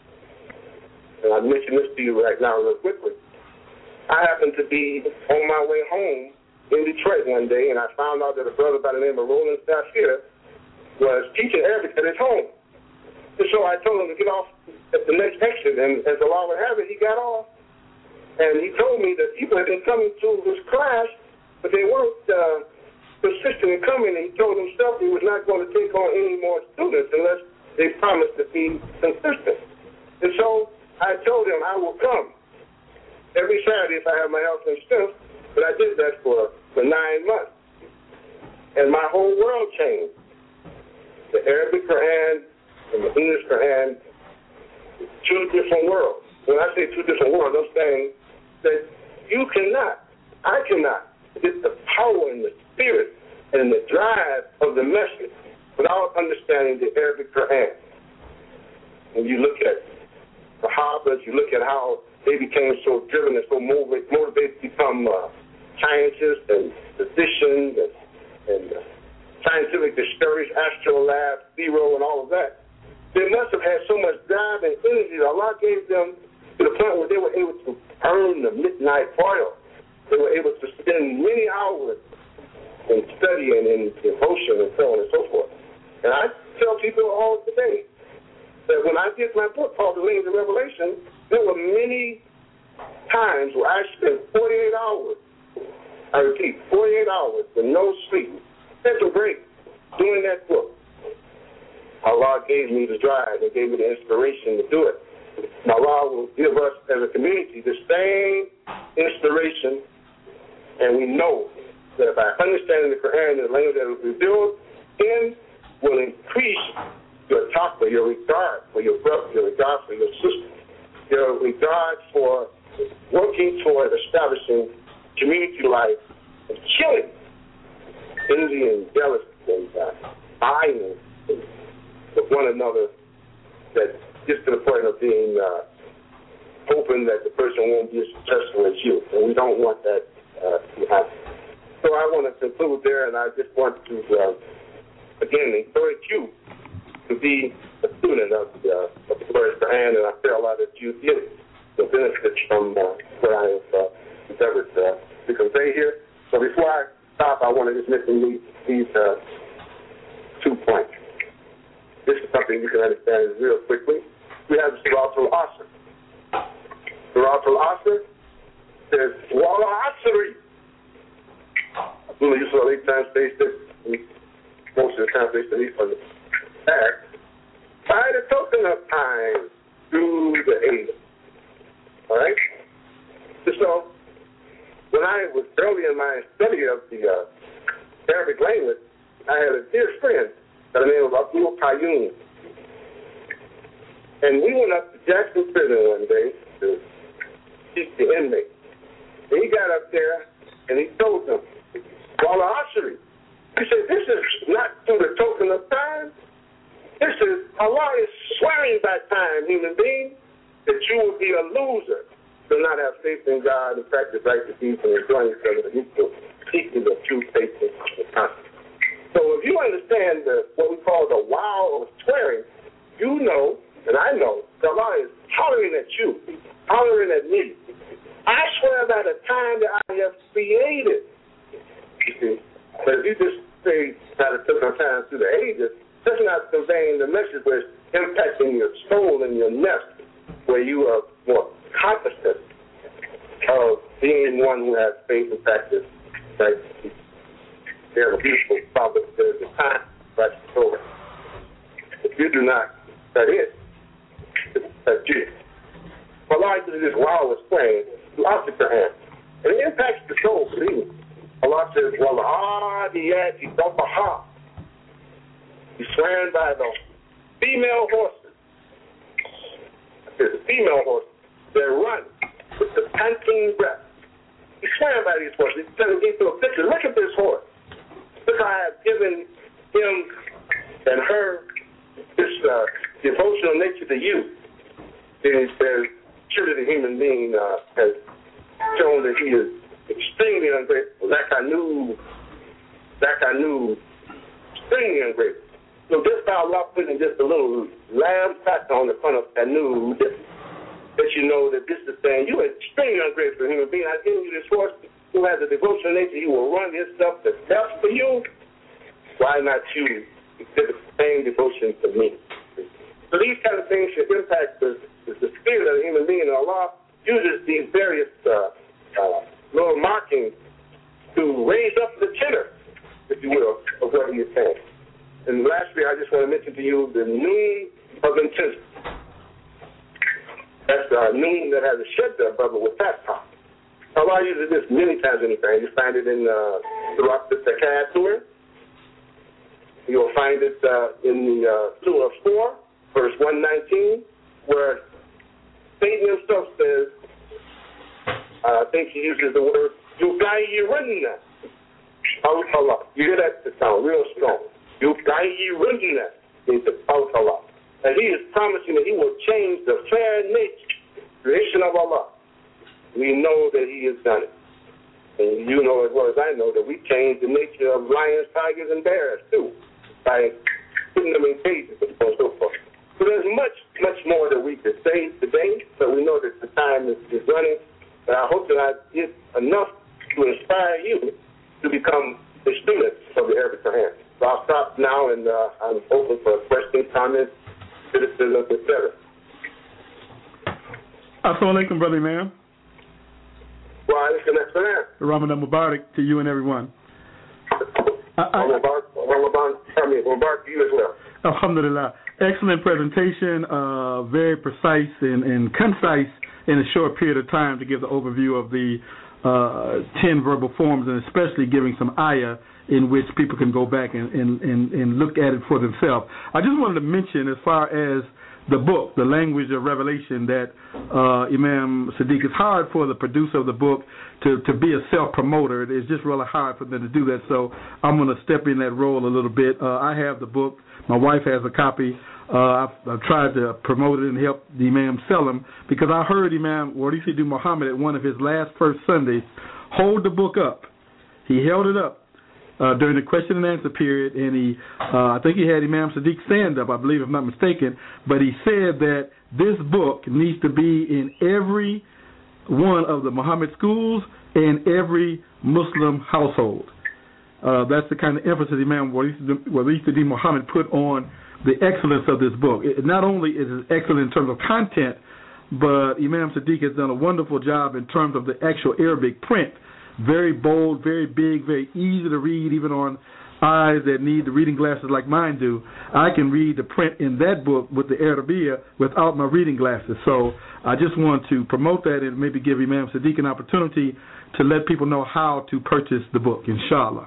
And I'll mention this to you right now real quickly. I happened to be on my way home in Detroit one day, and I found out that a brother by the name of Roland Stafford was teaching Arabic at his home. And so I told him to get off at the next exit, and as the law would have it, he got off. And he told me that people had been coming to his class, but they weren't persistent in coming, and he told himself he was not going to take on any more students unless they promised to be consistent. And so I told him I will come every Saturday if I have my health and strength, but I did that for 9 months. And my whole world changed. The Arabic Quran and the English Quran, two different worlds. When I say two different worlds, I'm saying that I cannot get the power and the spirit and the drive of the message without understanding the Arabic Quran. When you look at the Sahabas, you look at how they became so driven and so motivated to become scientists and physicians and scientific discouraged, astrolabs, zero, and all of that. They must have had so much drive and energy that Allah gave them to the point where they were able to earn the midnight oil. They were able to spend many hours in study and in devotion and so on and so forth. And I tell people all today that when I did my book called The Wings of Revelation, there were many times where I spent 48 hours, I repeat, 48 hours with no sleep, mental break, doing that book. Allah gave me the drive and gave me the inspiration to do it. And Allah will give us as a community the same inspiration, and we know that by understanding the Quran and the language that it was revealed in will increase your taqwa, your regard for your brother, your regard for your sister, your regard for working toward establishing community life and killing envy and jealousy and buying with one another that gets to the point of being hoping that the person won't be as successful as you. And we don't want that to happen. So I want to conclude there, and I just want to, again, encourage you to be a student of the Glorious Quran, and I feel that you get the benefits from what I have endeavored to convey here. So before I stop, I want to just mention these 2 points. This is something you can understand real quickly. We have Surat al-Asr. Surat al-Asr says, Wala Asri. Abdullah Yusuf Ali translates it, most of the translation he's from the Act, by the token of time through the age. All right? So, when I was early in my study of the Arabic language, I had a dear friend by the name of Abdul Qayyum. And we went up to Jackson Prison one day to teach the inmates. And he got up there and he told them, Wala Asri. He said, this is not through the token of time. This is, Allah is swearing by time, human being, that you will be a loser. Do not have faith in God and practice righteous deeds and enjoy yourself as equal, seeking the true faith and conscience. So if you understand what we call the wow of swearing, you know, and I know, that Allah is hollering at you, hollering at me. I swear by the time that I have created You see, but if you just say try to took some time through the ages, that's not conveying the message where it's impacting your soul and your nest, where you are more cognizant of being one who has faith and practice. Like there's a beautiful proverb, there's a time right before. If you do not, that is. That's you. For Allah is this while it's playing, you opposite your hand. And it impacts the soul, believe me. Allah says, وَالْعَادِيَاتِ ضَبْحًا. He's swearing by the female horses. There's a female horse that run with the panting breath. He's swearing by these horses. He's telling me through a picture, look at this horse. Look how I have given him and her this devotional nature to you. There's surely the human being has shown that he is extremely ungrateful. That I knew extremely ungrateful. So just by Allah putting just a little lamb fat on the front of canoe, that you know that this is saying you are extremely ungrateful human being. I've given you this horse who has a devotional nature. He will run his stuff that's best for you. Why not you exhibit the same devotion to me? So these kind of things should impact the spirit of the human being. And Allah uses these various little markings to raise up the tenor, if you will, of what he is saying. And lastly, I just want to mention to you the noon of intensity. That's the noon that has a shadda brother with that top. Allah uses this many times in the Quran. You find it in throughout the Surah. You'll find it in the Surah 4, verse 119, where Satan himself says, I think he uses the word, Yugayirunna. Allah. You hear that? It sounds real strong. Yugayirunna means Allah. And he is promising that he will change the fair nature, creation of Allah. We know that he has done it. And you know as well as I know that we change the nature of lions, tigers, and bears, too, by putting them in cages and so forth. So there's much, much more that we could say today, but we know that the time is running. But I hope that I did enough to inspire you to become the students of the Arabic Quran. So I'll stop now, and I'm open for questions, comments, criticism, etc. Assalamu alaikum, brother Imam. Wa alaikum assalam. Ramadan Mubarak to you and everyone. Mubarak to you as well. Alhamdulillah. Excellent presentation, very precise and concise in a short period of time to give the overview of the 10 verbal forms, and especially giving some ayah in which people can go back and look at it for themselves. I just wanted to mention, as far as the book, The Language of Revelation, that Imam Sadiq, it's hard for the producer of the book to be a self-promoter. It's just really hard for them to do that, so I'm going to step in that role a little bit. I have the book. My wife has a copy. I've tried to promote it and help the Imam sell them, because I heard Imam Warisi Muhammad at one of his first Sundays hold the book up. He held it up during the question and answer period, and he, I think he had Imam Sadiq stand up, I believe, if I'm not mistaken, but he said that this book needs to be in every one of the Muhammad schools and every Muslim household. That's the kind of emphasis Imam Warisi Muhammad put on the excellence of this book. Not only is it excellent in terms of content, but Imam Sadiq has done a wonderful job in terms of the actual Arabic print. Very bold, very big, very easy to read, even on eyes that need the reading glasses like mine do. I can read the print in that book with the Arabiya without my reading glasses. So I just want to promote that and maybe give Imam Sadiq an opportunity to let people know how to purchase the book, inshallah.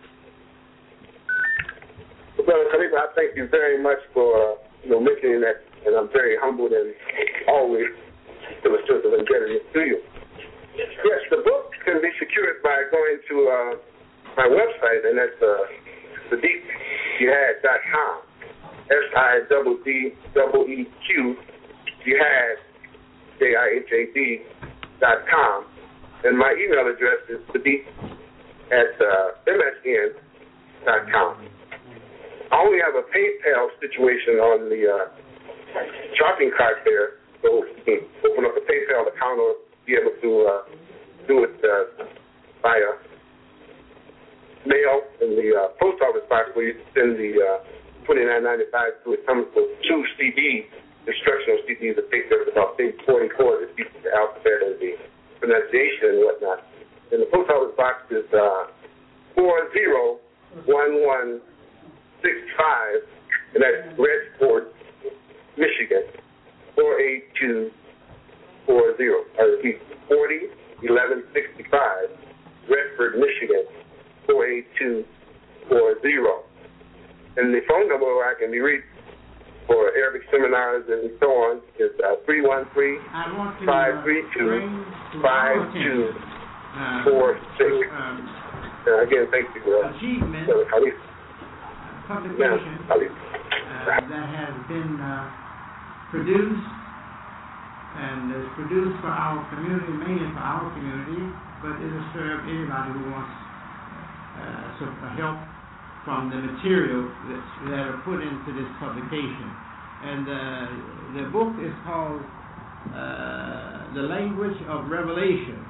Brother Khalifa, I thank you very much for mentioning that, and I'm very humbled and always to a sense of indebtedness to you. Yes, the book can be secured by going to my website, and that's SadiqJihad.com. SIDDEEQ Jihad JIHAD.com, and my email address is Sadiq@MSN.com. I only have a PayPal situation on the shopping cart there, so you can open up a PayPal account or be able to do it via the post office box where you send the $29.95 to it comes with 2 CDs, instructional CDs that take there about maybe 40 chords that teach the alphabet and the pronunciation and whatnot. And the post office box is 401165, and that's Redport, Michigan, 48240. I repeat, 401165, Redford, Michigan, 48240. And the phone number where I can be reached for Arabic seminars and so on is 313-532-5246. Again, thank you. Achievement, publication that has been produced and is produced for our community, mainly for our community, but it will serve anybody who wants some help from the material that are put into this publication. And the book is called The Language of Revelation,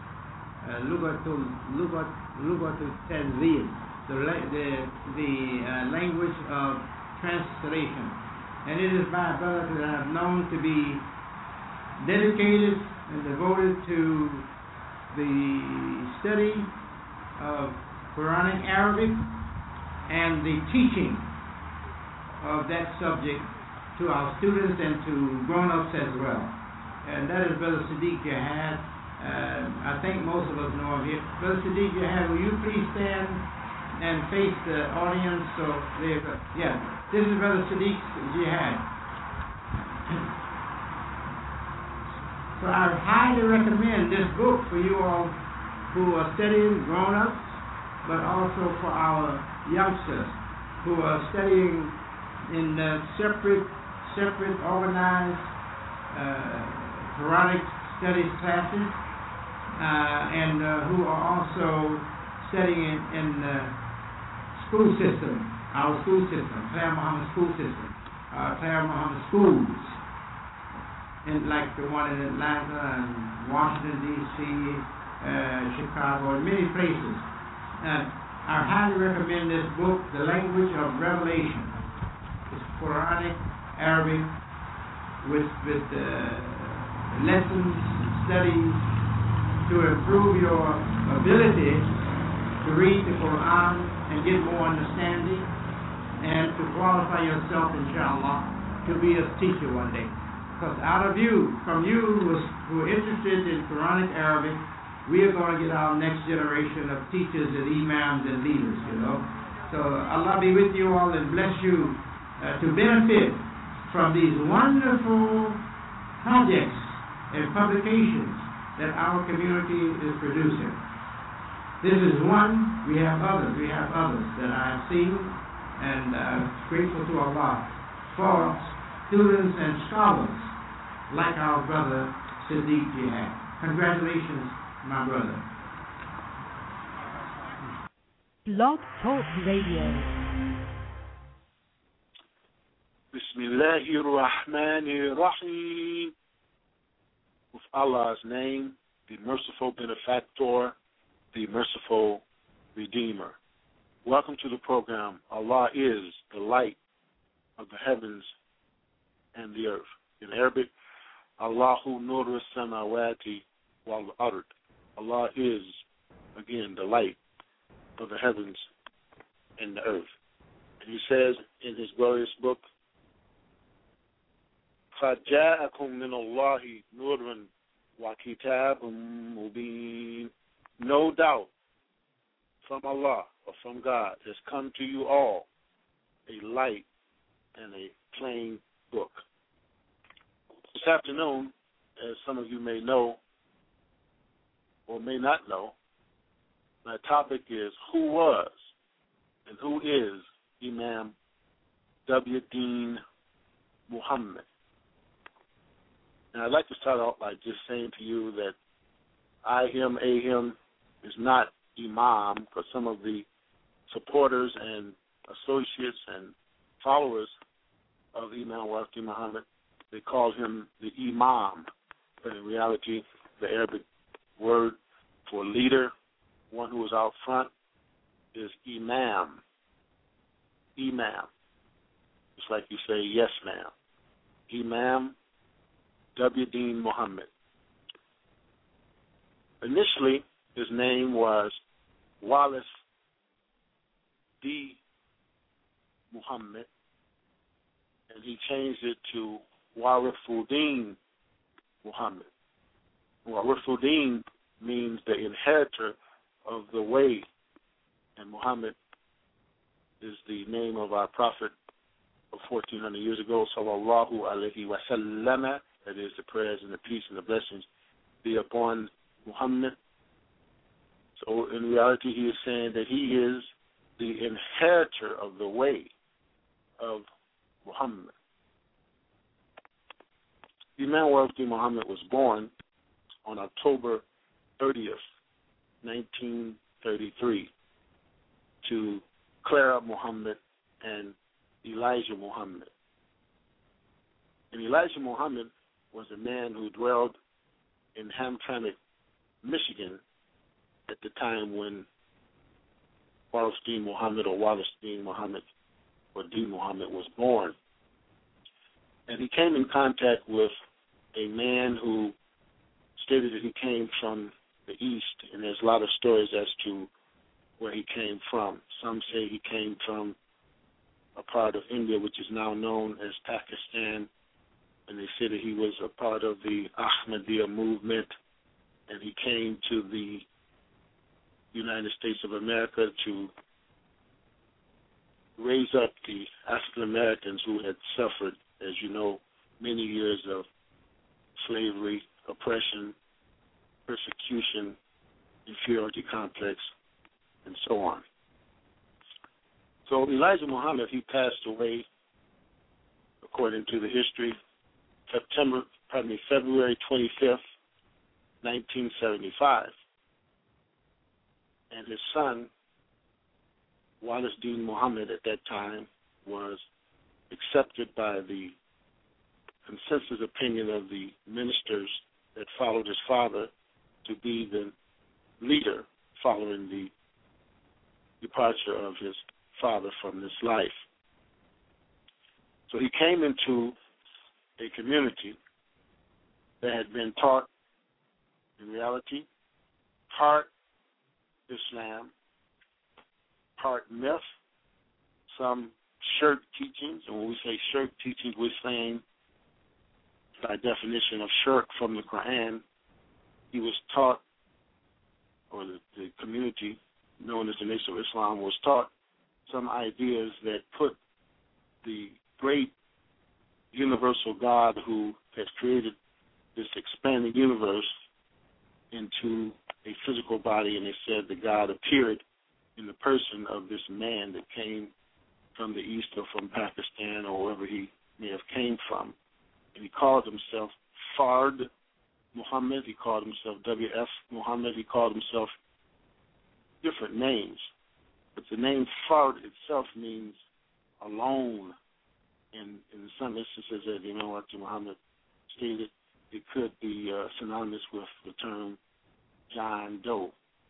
Lugatul Tanzil, the language of translation. And it is by a brother that I have known to be dedicated and devoted to the study of Quranic Arabic and the teaching of that subject to our students and to grown-ups as well. And that is Brother Sadiq Jihad. I think most of us know him here. Brother Sadiq Jihad, will you please stand and face the audience? So, this is Brother Sadiq Jihad. So I highly recommend this book for you all who are studying grown-ups, but also for our youngsters who are studying in separate organized Quranic studies classes, and who are also studying in the school system, our school system, Claire Muhammad school system, Claire Muhammad schools, and like the one in Atlanta and Washington, D.C., Chicago, and many places. And I highly recommend this book, The Language of Revelation. It's Quranic, Arabic, with lessons, studies to improve your ability to read the Quran and get more understanding, and to qualify yourself, inshallah, to be a teacher one day. Because from you who are interested in Quranic Arabic, we are going to get our next generation of teachers and imams and leaders, So Allah be with you all and bless you to benefit from these wonderful projects and publications that our community is producing. This is one. We have others that I have seen, and grateful to Allah for students and scholars like our brother Sadiq Jihad. Congratulations, my brother. Blog Talk Radio. Bismillahir Rahmanir Rahim. With Allah's name, the merciful benefactor, the merciful redeemer. Welcome to the program. Allah is the light of the heavens and the earth. In Arabic, Allahu Nur Samawati wal Ard. Allah is, again, the light of the heavens and the earth. And he says in his glorious book, قَدْ جَاءَكُم مِّنَ اللَّهِ نُورٌ وَكِتَابٌ مُّبِينٌ. No doubt from Allah or from God has come to you all a light and a plain book. This afternoon, as some of you may know or may not know, my topic is who was and who is Imam W. Deen Muhammad. And I'd like to start out by just saying to you that a him is not Imam, because some of the supporters and associates and followers of Imam Wafdi Muhammad, they call him the Imam. But in reality, the Arabic word for leader, one who is out front, is Imam. Imam. It's like you say, yes, ma'am. Imam W. Deen Muhammad. Initially, his name was Wallace D. Muhammad, and he changed it to Warifuddin Muhammad. Warifuddin means the inheritor of the way, and Muhammad is the name of our prophet of 1400 years ago, sallallahu alaihi wasallam. That is, the prayers and the peace and the blessings be upon Muhammad. So in reality, he is saying that he is the inheritor of the way of Muhammad. Imam Warifuddin Muhammad was born on October 30th, 1933, to Clara Muhammad and Elijah Muhammad. And Elijah Muhammad was a man who dwelled in Hamtramck, Michigan, at the time when Wallace Dean Muhammad or Dean Muhammad was born. And he came in contact with a man who stated that he came from the East, and there's a lot of stories as to where he came from. Some say he came from a part of India which is now known as Pakistan, and they say that he was a part of the Ahmadiyya movement, and he came to the United States of America to raise up the African Americans who had suffered, as you know, many years of slavery, oppression, persecution, inferiority complex, and so on. So Elijah Muhammad, he passed away, according to the history, February 25th, 1975. And his son, Wallace Dean Muhammad, at that time, was accepted by the consensus opinion of the ministers that followed his father to be the leader following the departure of his father from this life. So he came into a community that had been taught, in reality, part Islam, part myth, some shirk teachings. And when we say shirk teachings, we're saying, by definition of shirk from the Quran, he was taught, or the community known as the Nation of Islam was taught some ideas that put the great universal God who has created this expanding universe into a physical body, and they said the God appeared in the person of this man that came from the East or from Pakistan or wherever he may have came from. And he called himself Fard Muhammad, he called himself W.F. Muhammad, he called himself different names. But the name Fard itself means alone. And in some instances, as Imam Warifuddin Muhammad stated, it could be synonymous with the term John Doe,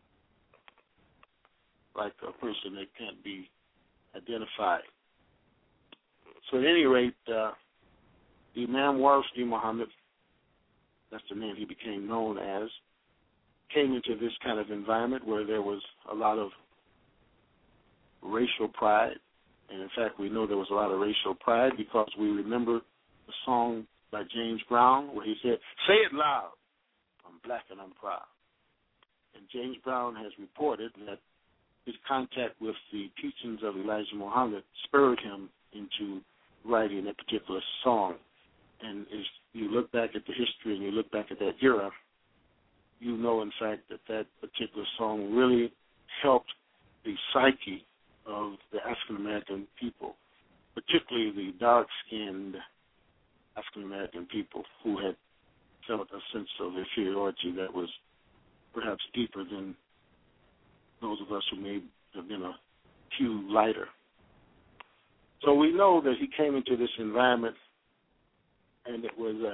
like a person that can't be identified. So at any rate, Imam Warifuddin Muhammad, that's the name he became known as, came into this kind of environment where there was a lot of racial pride. And in fact, we know there was a lot of racial pride because we remember the song by James Brown where he said, "Say it loud, I'm black and I'm proud." And James Brown has reported that his contact with the teachings of Elijah Muhammad spurred him into writing that particular song. And as you look back at the history and you look back at that era, you know, in fact, that that particular song really helped the psyche of the African-American people, particularly the dark-skinned African-American people who had felt a sense of inferiority that was perhaps deeper than those of us who may have been a hue lighter. So we know that he came into this environment, and it was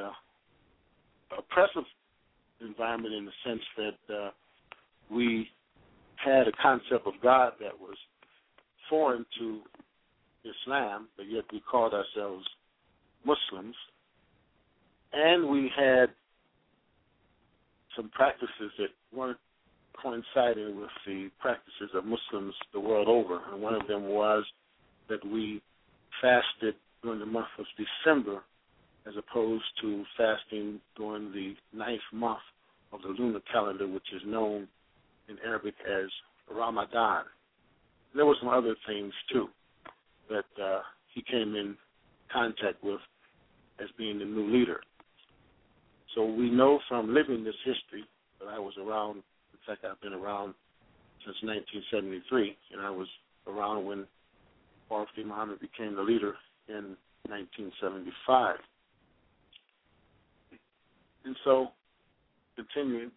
an oppressive environment in the sense that we had a concept of God that was foreign to Islam, but yet we called ourselves Muslims. And we had some practices that weren't coinciding with the practices of Muslims the world over. And one of them was that we fasted during the month of December as opposed to fasting during the 9th month of the lunar calendar, which is known in Arabic as Ramadan. There were some other things, too, that he came in contact with as being the new leader. So we know from living this history that I was around. In fact, I've been around since 1973, and I was around when Mufti Muhammad became the leader in 1975. And so, continuing,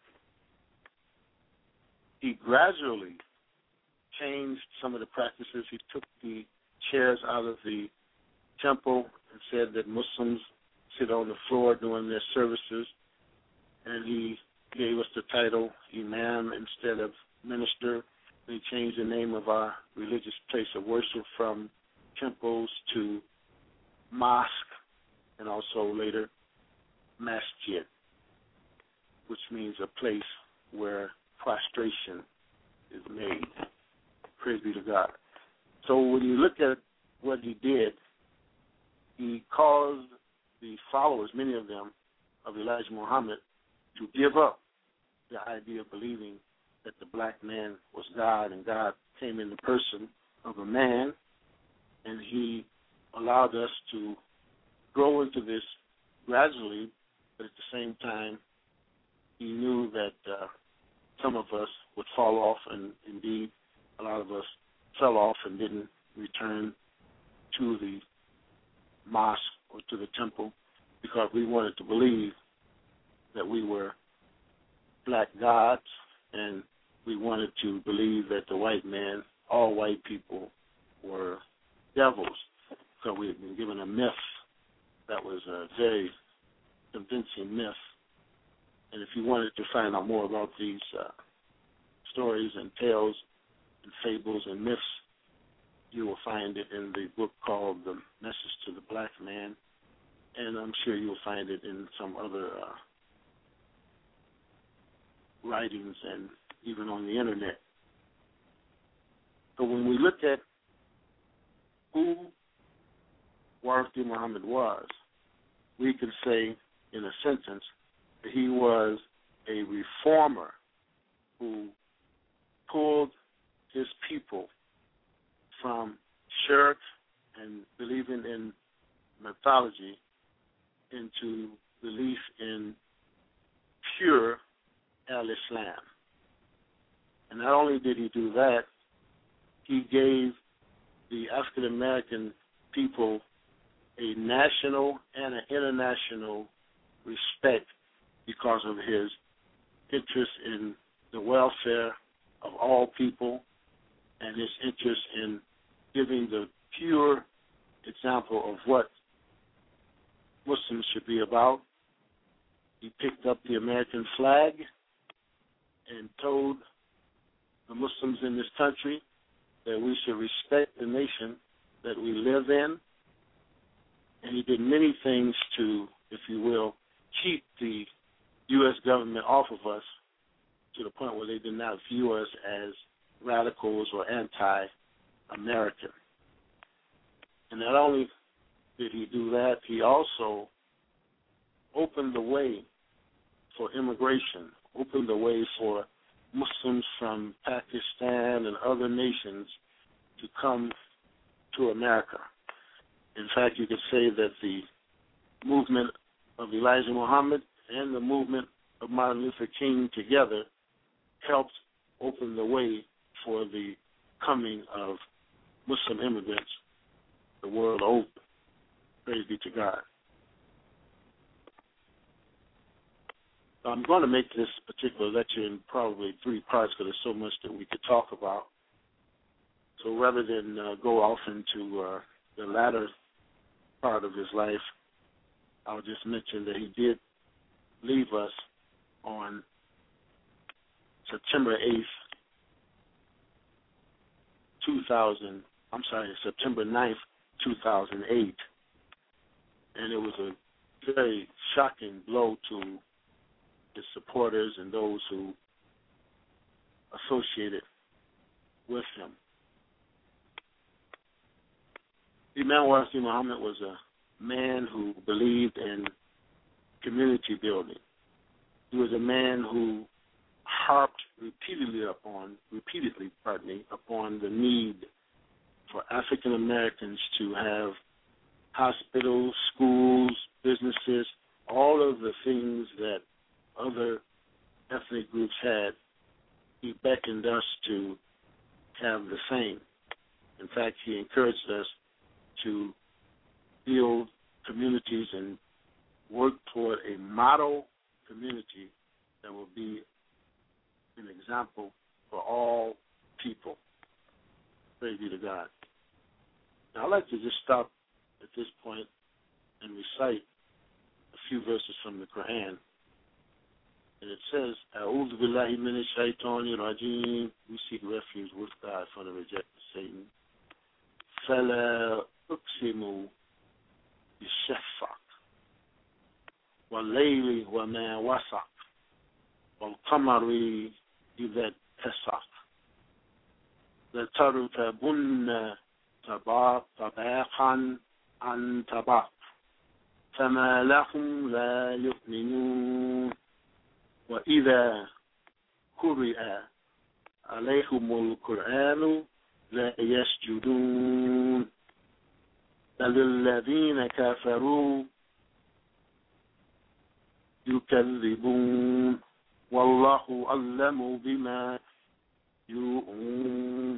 he gradually changed some of the practices. He took the chairs out of the temple and said that Muslims sit on the floor during their services, and he gave us the title Imam instead of Minister. He changed the name of our religious place of worship from temples to mosque, and also later masjid, which means a place where prostration is made. Praise be to God. So when you look at what he did, he caused the followers, many of them, of Elijah Muhammad, to give up the idea of believing that the black man was God and God came in the person of a man, and he allowed us to grow into this gradually, but at the same time, he knew that some of us would fall off, and indeed a lot of us fell off and didn't return to the mosque or to the temple because we wanted to believe that we were black gods, and we wanted to believe that the white man, all white people, were devils. So we had been given a myth that was a very convincing myth. And if you wanted to find out more about these stories and tales and fables and myths, you will find it in the book called The Message to the Black Man, and I'm sure you'll find it in some other writings and even on the internet. So when we look at who Mufti Muhammad was, we can say in a sentence that he was a reformer who pulled his people from shirk and believing in mythology into belief in pure al-Islam. And not only did he do that, he gave the African American people a national and an international respect because of his interest in the welfare of all people and his interest in giving the pure example of what Muslims should be about. He picked up the American flag and told the Muslims in this country that we should respect the nation that we live in. And he did many things to, if you will, keep the U.S. government off of us to the point where they did not view us as radicals or anti-American. And not only did he do that, he also opened the way for immigration, opened the way for Muslims from Pakistan and other nations to come to America. In fact, you could say that the movement of Elijah Muhammad and the movement of Martin Luther King together helped open the way for the coming of Muslim immigrants the world over. Praise be to God. I'm going to make this particular lecture in probably 3 parts because there's so much that we could talk about. So rather than go off into the latter part of his life, I'll just mention that he did leave us on September 8th, September 9th, 2008. And it was a very shocking blow to his supporters and those who associated with him. Imam Wasi Muhammad was a man who believed in community building. He was a man who harped repeatedly upon the need for African Americans to have hospitals, schools, businesses, all of the things that other ethnic groups had. He beckoned us to have the same. In fact, he encouraged us to build communities and work toward a model community that will be an example for all people. Praise be to God. Now, I'd like to just stop at this point and recite a few verses from the Quran. And it says, A'udhu billahi minash shaitani rajim. We seek refuge with God from the rejected Satan. Fala uqsimu bishafaq. Wallayli wa ma wasaq. Wal qamari idha tasaq. لتركبن طباقا عن طباق فما لهم لا يؤمنون وإذا قرئ عليهم القرآن لا يسجدون بل الذين كفروا يكذبون والله أعلم بما يوعون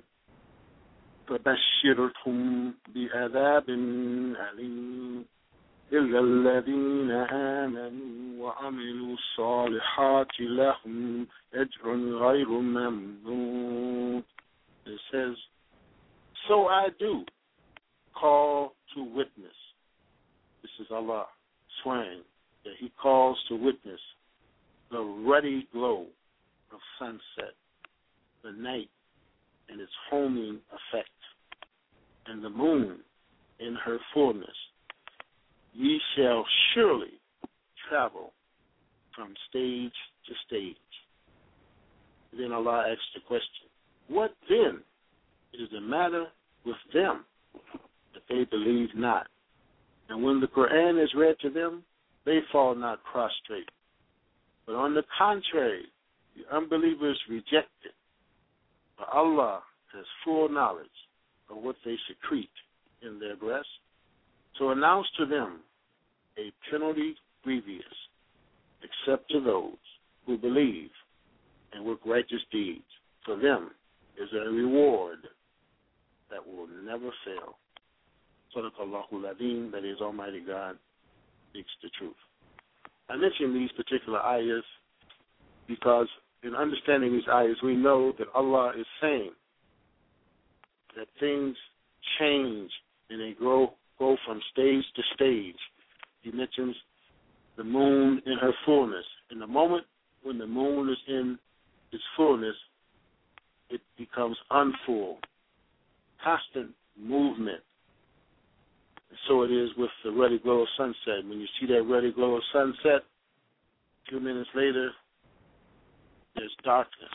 فبشرهم بعذاب أليم إلا الذين آمنوا وعملوا الصالحات لهم أجر غير ممنون. It says, so I do call to witness. This is Allah swearing that He calls to witness the ruddy glow of sunset, the night and its homing effect, and the moon in her fullness. Ye shall surely travel from stage to stage. Then Allah asks the question, what then is the matter with them that they believe not? And when the Quran is read to them, they fall not prostrate. But on the contrary, the unbelievers reject it. For Allah has full knowledge of what they secrete in their breasts. So announce to them a penalty grievous, except to those who believe and work righteous deeds. For them is a reward that will never fail. Sadaqallahul Azim, that is Almighty God speaks the truth. I mention these particular ayahs because in understanding these ayahs, we know that Allah is saying that things change and they go from stage to stage. He mentions the moon in her fullness. In the moment when the moon is in its fullness, it becomes unfull. Constant movement. And so it is with the ruddy glow of sunset. When you see that ruddy glow of sunset, a few minutes later, there's darkness.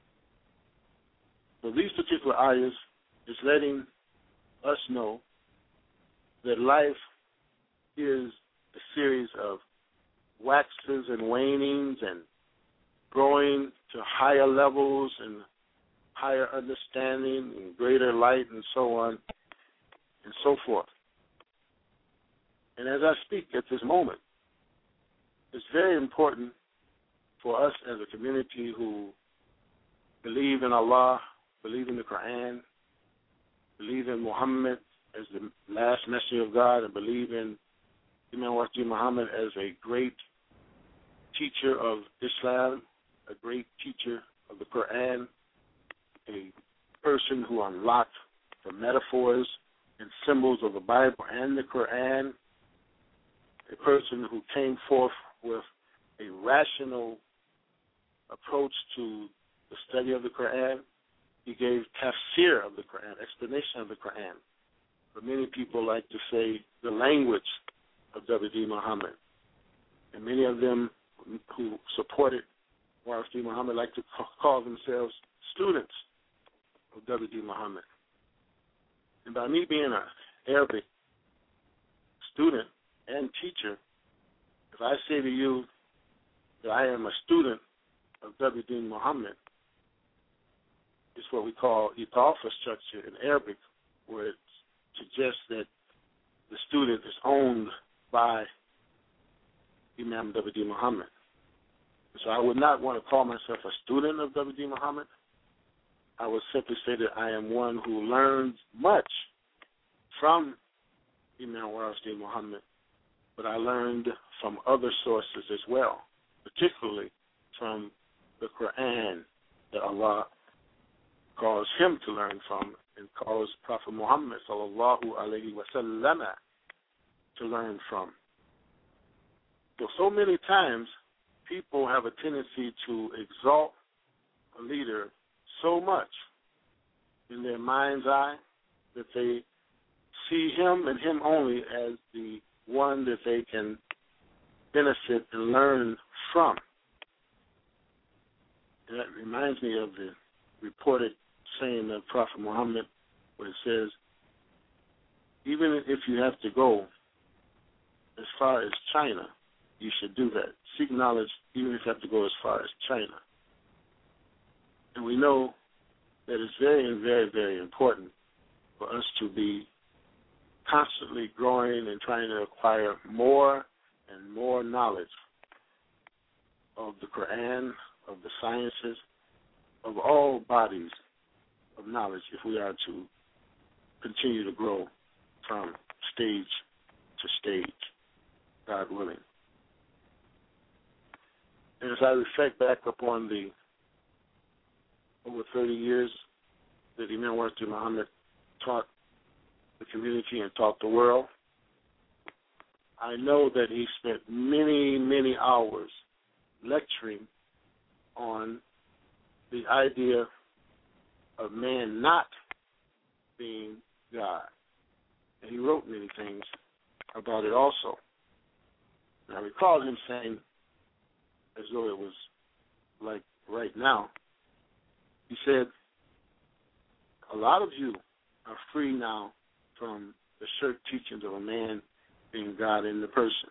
So these particular ayahs is letting us know that life is a series of waxes and wanings and growing to higher levels and higher understanding and greater light and so on and so forth. And as I speak at this moment, it's very important for us as a community who believe in Allah, believe in the Quran, believe in Muhammad as the last messenger of God, and believe in Imam Wasi Muhammad as a great teacher of Islam, a great teacher of the Quran, a person who unlocked the metaphors and symbols of the Bible and the Quran, a person who came forth with a rational approach to the study of the Quran, he gave tafsir of the Quran, explanation of the Quran. But many people like to say the language of W.D. Muhammad. And many of them who supported W.D. Muhammad like to call themselves students of W.D. Muhammad. And by me being an Arabic student and teacher, if I say to you that I am a student of W.D. Muhammad, it's what we call Itafa structure in Arabic, where it suggests that the student is owned by Imam W.D. Muhammad. So I would not want to call myself a student of W.D. Muhammad. I would simply say that I am one who learns much from Imam W.D. Muhammad, but I learned from other sources as well, particularly from the Quran that Allah calls him to learn from and calls Prophet Muhammad sallallahu alaihi wasallam to learn from. So many times people have a tendency to exalt a leader so much in their mind's eye that they see him and him only as the one that they can benefit and learn from. And that reminds me of the reported saying of Prophet Muhammad, where it says, even if you have to go as far as China, you should do that. Seek knowledge even if you have to go as far as China. And we know that it's very, very, very important for us to be constantly growing and trying to acquire more and more knowledge of the Quran, of the sciences, of all bodies of knowledge if we are to continue to grow from stage to stage, God willing. And as I reflect back upon the over 30 years that Imam W.D. Muhammad taught the community and taught the world, I know that he spent many, many hours lecturing on the idea of man not being God. And he wrote many things about it also. And I recall him saying, as though it was like right now, he said, a lot of you are free now from the shirk teachings of a man being God in the person.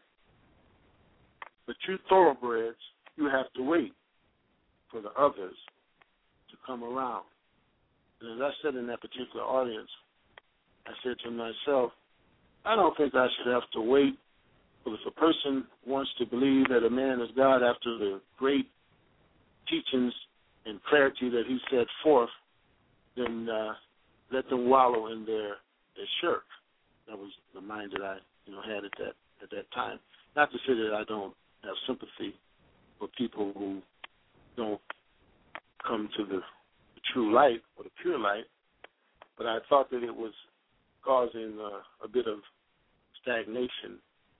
But you thoroughbreds, you have to wait for the others to come around. And as I said in that particular audience, I said to myself, I don't think I should have to wait. But if a person wants to believe that a man is God after the great teachings and clarity that he set forth, then let them wallow in their shirk. That was the mind that I had at that time. Not to say that I don't have sympathy for people who don't come to the true light or the pure light, but I thought that it was causing a bit of stagnation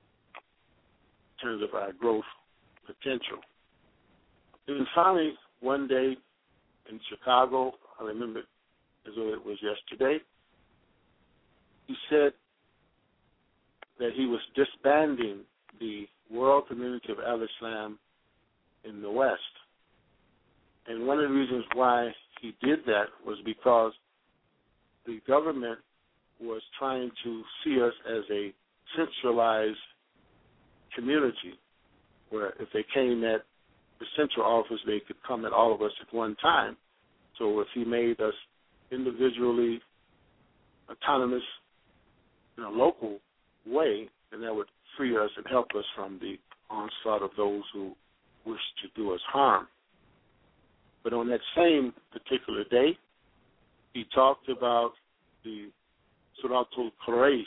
in terms of our growth potential. And finally, one day in Chicago, I remember it as though it was yesterday, he said that he was disbanding the World Community of Al-Islam in the West. And one of the reasons why he did that was because the government was trying to see us as a centralized community, where if they came at the central office, they could come at all of us at one time. So if he made us individually autonomous in a local way, then that would free us and help us from the onslaught of those who wish to do us harm. But on that same particular day, he talked about the Suratul Quraysh,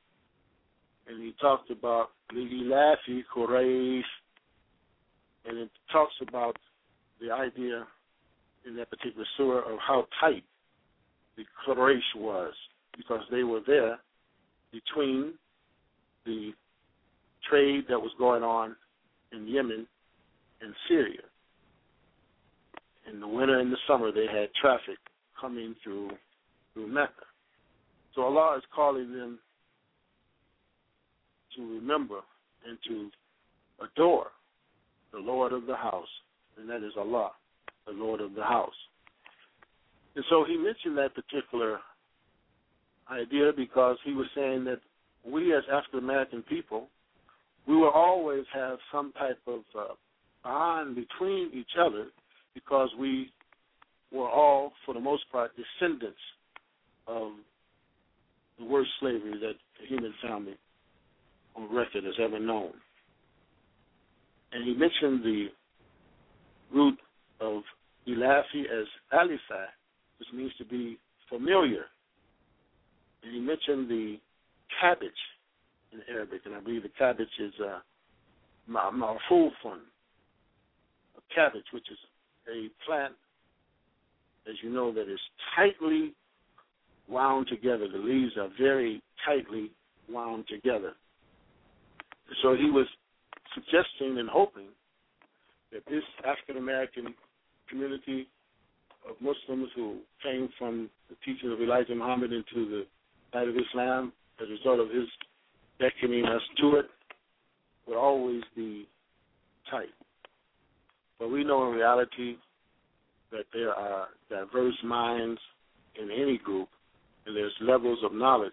and he talked about Lilafi Quraysh, and it talks about the idea in that particular surah of how tight the Quraysh was, because they were there between the trade that was going on in Yemen and Syria. In the winter and the summer, they had traffic coming through Mecca. So Allah is calling them to remember and to adore the Lord of the house, and that is Allah, the Lord of the house. And so he mentioned that particular idea because he was saying that we as African American people, we will always have some type of bond between each other because we were all, for the most part, descendants of the worst slavery that the human family on record has ever known. And he mentioned the root of Ilafi as Alifa, which means to be familiar. And he mentioned the cabbage in Arabic, and I believe the cabbage is ma'fufun, a cabbage, which is a plant, as you know, that is tightly wound together. The leaves are very tightly wound together. So he was suggesting and hoping that this African-American community of Muslims who came from the teaching of Elijah Muhammad into the light of Islam as a result of his beckoning us to it would always be tight. But we know in reality that there are diverse minds in any group, and there's levels of knowledge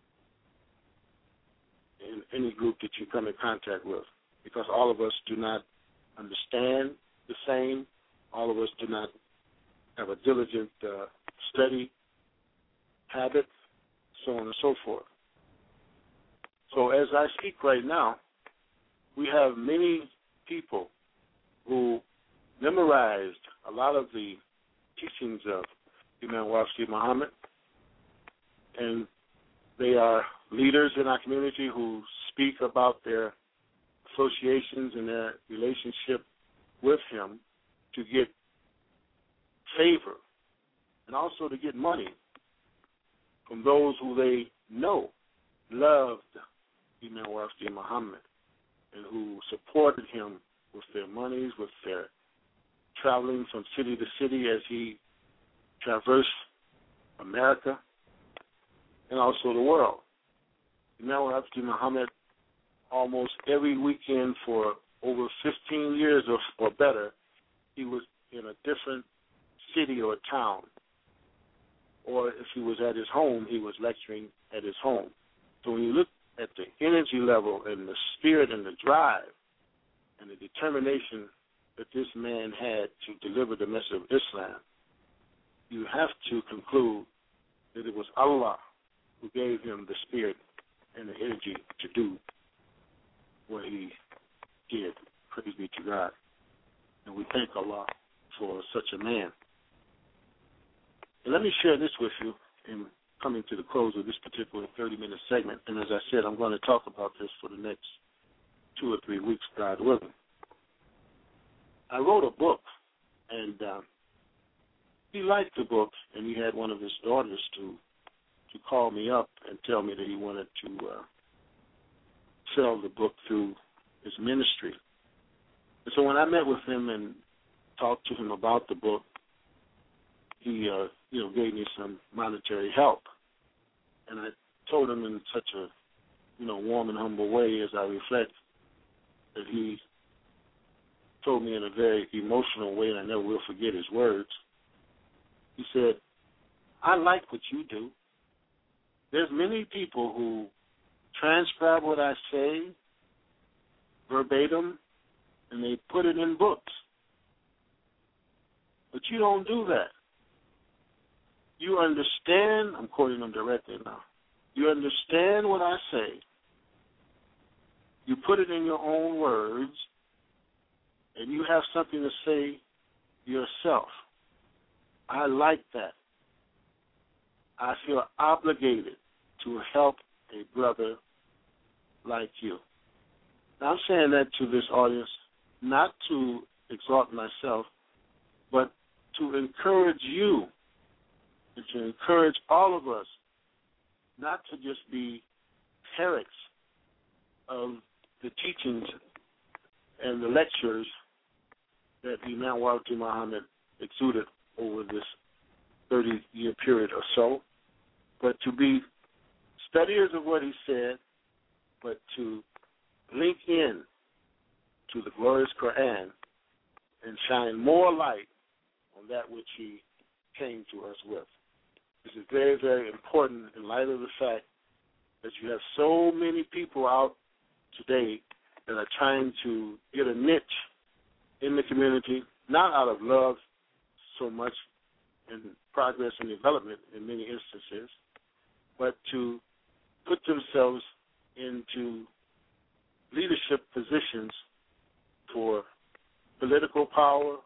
in any group that you come in contact with, because all of us do not understand the same, all of us do not have a diligent study habit, so on and so forth. So as I speak right now, we have many people who memorized a lot of the teachings of Imam Wafdi Muhammad, and they are leaders in our community who speak about their associations and their relationship with him to get favor and also to get money from those who they know loved Imam Wafdi Muhammad and who supported him with their monies, with their traveling from city to city as he traversed America and also the world. Imam Wafdi Muhammad, almost every weekend for over 15 years or better, he was in a different city or town. Or if he was at his home, he was lecturing at his home. So when you look at the energy level and the spirit and the drive and the determination that this man had to deliver the message of Islam, you have to conclude that it was Allah who gave him the spirit and the energy to do what he did. Praise be to God. And we thank Allah for such a man. And let me share this with you in coming to the close of this particular 30-minute segment. And as I said, I'm going to talk about this for the next 2 or 3 weeks, God willing. I wrote a book, and he liked the book, and he had one of his daughters to call me up and tell me that he wanted to sell the book through his ministry. And so when I met with him and talked to him about the book, he gave me some monetary help. And I told him in such a warm and humble way as I reflect that he told me in a very emotional way, and I never will forget his words. He said, I like what you do. There's many people who transcribe what I say verbatim, and they put it in books. But you don't do that. You understand, I'm quoting them directly now, you understand what I say. You put it in your own words, and you have something to say yourself. I like that. I feel obligated to help a brother like you. Now, I'm saying that to this audience not to exalt myself, but to encourage you and to encourage all of us not to just be heretics of the teachings and the lectures that Imam Wafdi Muhammad exuded over this 30-year period or so, but to be studiers of what he said, but to link in to the glorious Quran and shine more light on that which he came to us with. This is very, very important in light of the fact that you have so many people out today that are trying to get a niche in the community, not out of love so much and progress and development in many instances, but to put themselves into leadership positions for political power,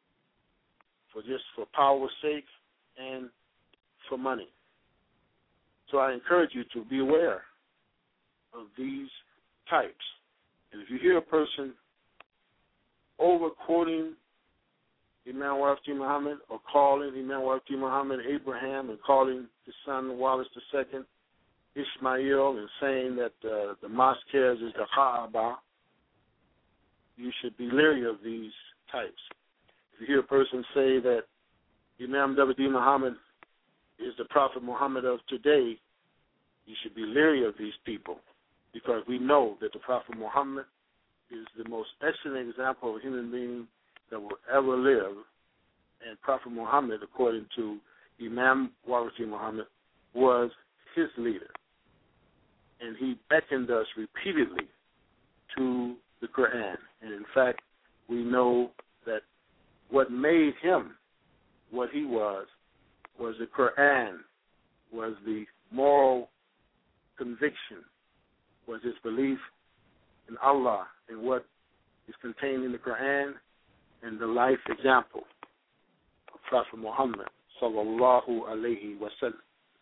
for power's sake, and for money. So I encourage you to be aware of these types. And if you hear a person over-quoting Imam Wafdi Muhammad or calling Imam Wafdi Muhammad Abraham and calling his son Wallace II Ishmael and saying that the mosque is the Kaaba, you should be leery of these types. If you hear a person say that Imam W.D. Muhammad is the Prophet Muhammad of today, you should be leery of these people, because we know that the Prophet Muhammad is the most excellent example of a human being that will ever live, and Prophet Muhammad, according to Imam Wafdi Muhammad, was his leader. And he beckoned us repeatedly to the Quran. And in fact, we know that what made him what he was the Quran, was the moral conviction, was his belief in Allah and what is contained in the Quran, and the life example of Prophet Muhammad sallallahu alayhi wa sallam.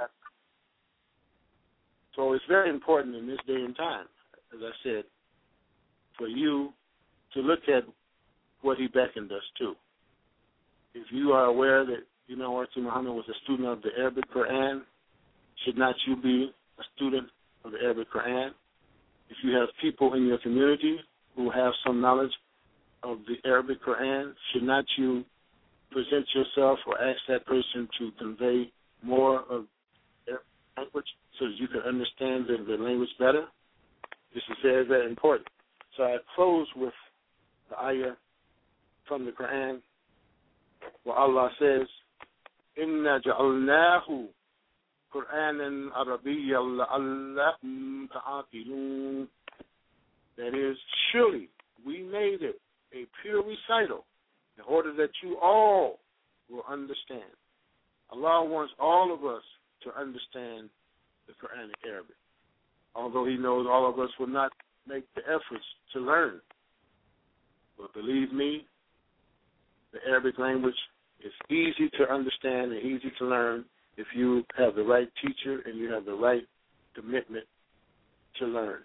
So it's very important in this day and time, as I said, for you to look at what he beckoned us to. If you are aware that Imam Wafdi Muhammad was a student of the Arabic Quran, should not you be a student of the Arabic Quran? If you have people in your community who have some knowledge of the Arabic Quran, should not you present yourself or ask that person to convey more of Arabic language so that you can understand the language better? This is very, very important. So I close with the ayah from the Quran where Allah says, إِنَّا جَعَلْنَاهُ قُرْآنًا عَرَبِيًّا لَعَلَّكُمْ تَعْقِلُونَ. That is, surely we made it a pure recital in order that you all will understand. Allah wants all of us to understand the Quranic Arabic, although he knows all of us will not make the efforts to learn. But believe me, the Arabic language is easy to understand and easy to learn if you have the right teacher and you have the right commitment to learn.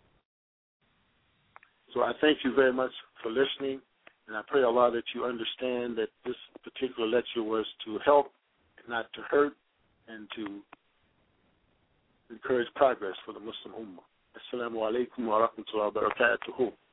So I thank you very much for listening, and I pray Allah that you understand that this particular lecture was to help and not to hurt, and to encourage progress for the Muslim Ummah. Assalamu alaikum wa rahmatullahi wa barakatuhu.